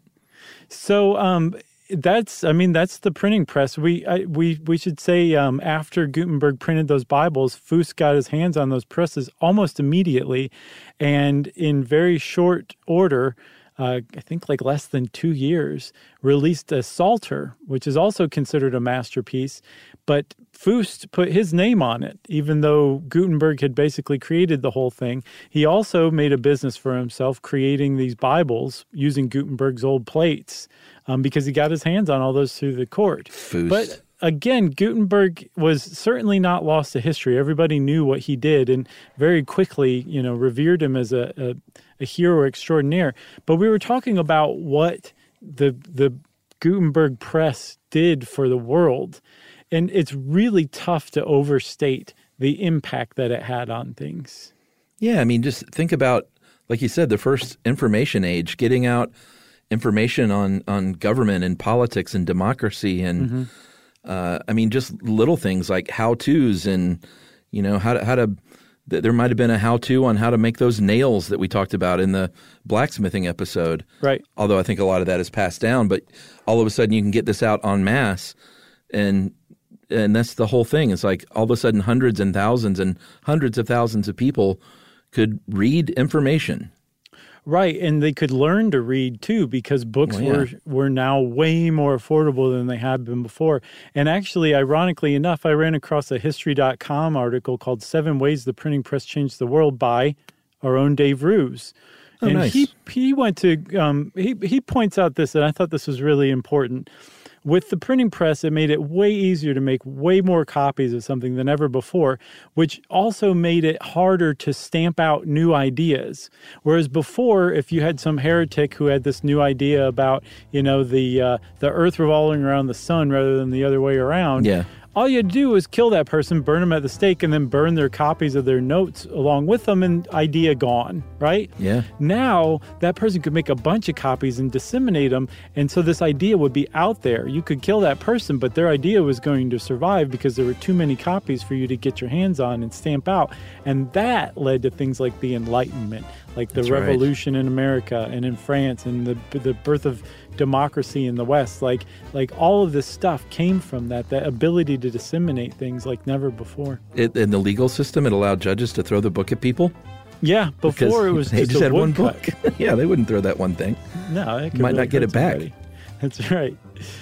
So um, that's, I mean, that's the printing press. We I, we we should say um, after Gutenberg printed those Bibles, Fuss got his hands on those presses almost immediately, and in very short order, uh, I think like less than two years, released a Psalter, which is also considered a masterpiece. But Fuss put his name on it, even though Gutenberg had basically created the whole thing. He also made a business for himself creating these Bibles using Gutenberg's old plates um, because he got his hands on all those through the court. Fuss. But again, Gutenberg was certainly not lost to history. Everybody knew what he did and very quickly, you know, revered him as a, a, a hero extraordinaire. But we were talking about what the the Gutenberg press did for the world. And it's really tough to overstate the impact that it had on things. Yeah, I mean, just think about, like you said, the first information age, getting out information on, on government and politics and democracy. And, mm-hmm. uh, I mean, just little things like how-tos and, you know, how to, how to – there might have been a how-to on how to make those nails that we talked about in the blacksmithing episode. Right. Although I think a lot of that is passed down. But all of a sudden you can get this out en masse and – And that's the whole thing. It's like all of a sudden hundreds and thousands and hundreds of thousands of people could read information. Right, and they could learn to read too because books well, yeah. were were now way more affordable than they had been before. And actually, ironically enough, I ran across a history dot com article called Seven Ways the Printing Press Changed the World by our own Dave Roos. Oh, and nice. he he went to um, he he points out this, and I thought this was really important. With the printing press, it made it way easier to make way more copies of something than ever before, which also made it harder to stamp out new ideas. Whereas before, if you had some heretic who had this new idea about, you know, the uh, the Earth revolving around the sun rather than the other way around, yeah. all you do is kill that person, burn them at the stake, and then burn their copies of their notes along with them, and idea gone, right? Yeah. Now, that person could make a bunch of copies and disseminate them, and so this idea would be out there. You could kill that person, but their idea was going to survive because there were too many copies for you to get your hands on and stamp out. And that led to things like the Enlightenment, like the That's Revolution right. in America and in France, and the the birth of democracy in the West. Like like all of this stuff came from that, that ability to disseminate things like never before. It, in the legal system, it allowed judges to throw the book at people? Yeah, before it was they just, just a had one woodcut. book. Yeah, they wouldn't throw that one thing. No, it could might really not get hurt it back. somebody. That's right.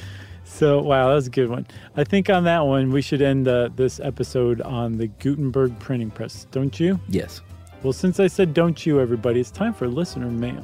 So, wow, that was a good one. I think on that one, we should end uh, this episode on the Gutenberg printing press. Don't you? Yes. Well, since I said don't you, everybody, it's time for listener mail.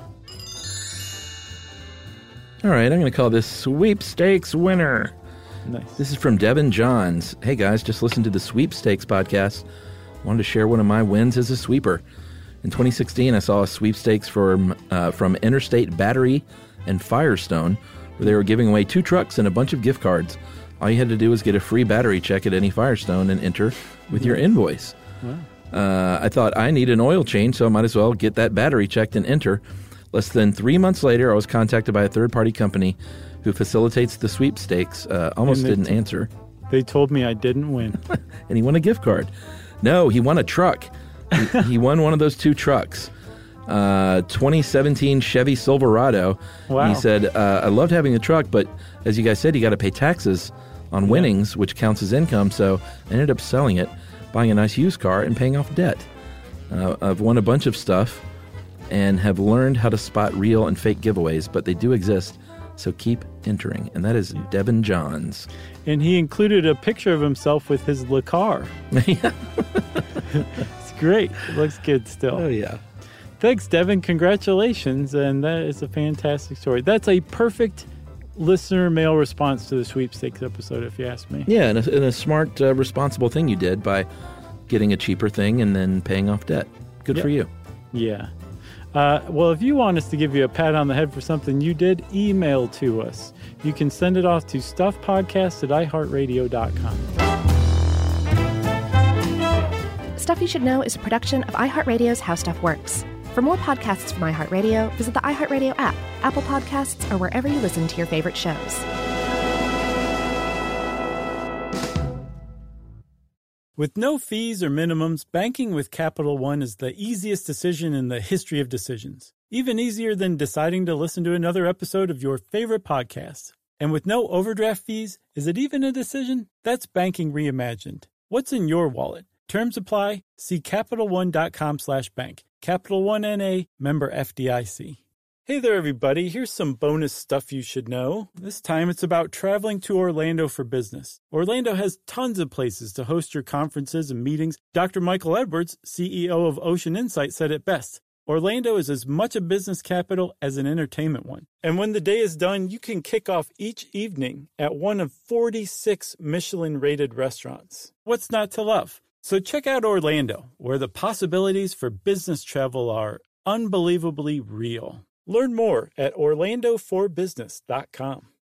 All right, I'm going to call this Sweepstakes Winner. Nice. This is from Devin Johns. Hey, guys, just listened to the Sweepstakes podcast. Wanted to share one of my wins as a sweeper. In twenty sixteen, I saw a sweepstakes from, uh, from Interstate Battery and Firestone, where they were giving away two trucks and a bunch of gift cards. All you had to do was get a free battery check at any Firestone and enter with your invoice. Wow. Uh, I thought, I need an oil change, so I might as well get that battery checked and enter. Less than three months later, I was contacted by a third-party company who facilitates the sweepstakes. Uh, almost they didn't t- answer. They told me I didn't win. And he won a gift card. No, he won a truck. he, he won one of those two trucks. Uh, twenty seventeen Chevy Silverado. Wow. He said, uh, I loved having the truck, but as you guys said, you got to pay taxes on winnings, yeah. which counts as income. So I ended up selling it, buying a nice used car, and paying off debt. Uh, I've won a bunch of stuff and have learned how to spot real and fake giveaways, but they do exist. So keep entering. And that is Devin Johns. And he included a picture of himself with his Le Car. Yeah. It's great. It looks good still. Oh, yeah. Thanks, Devin. Congratulations. And that is a fantastic story. That's a perfect listener mail response to the sweepstakes episode, if you ask me. Yeah, and a, and a smart, uh, responsible thing you did by getting a cheaper thing and then paying off debt. Good yep. for you. Yeah. Uh, well, if you want us to give you a pat on the head for something you did, email to us. You can send it off to stuffpodcast at i heart radio dot com. Stuff You Should Know is a production of iHeartRadio's How Stuff Works. For more podcasts from iHeartRadio, visit the iHeartRadio app, Apple Podcasts, or wherever you listen to your favorite shows. With no fees or minimums, banking with Capital One is the easiest decision in the history of decisions. Even easier than deciding to listen to another episode of your favorite podcast. And with no overdraft fees, is it even a decision? That's banking reimagined. What's in your wallet? Terms apply. See CapitalOne.com slash bank. Capital One N A, member F D I C. Hey there, everybody. Here's some bonus stuff you should know. This time it's about traveling to Orlando for business. Orlando has tons of places to host your conferences and meetings. Doctor Michael Edwards, C E O of Ocean Insight, said it best. Orlando is as much a business capital as an entertainment one. And when the day is done, you can kick off each evening at one of forty-six Michelin-rated restaurants. What's not to love? So check out Orlando, where the possibilities for business travel are unbelievably real. Learn more at orlando for business dot com.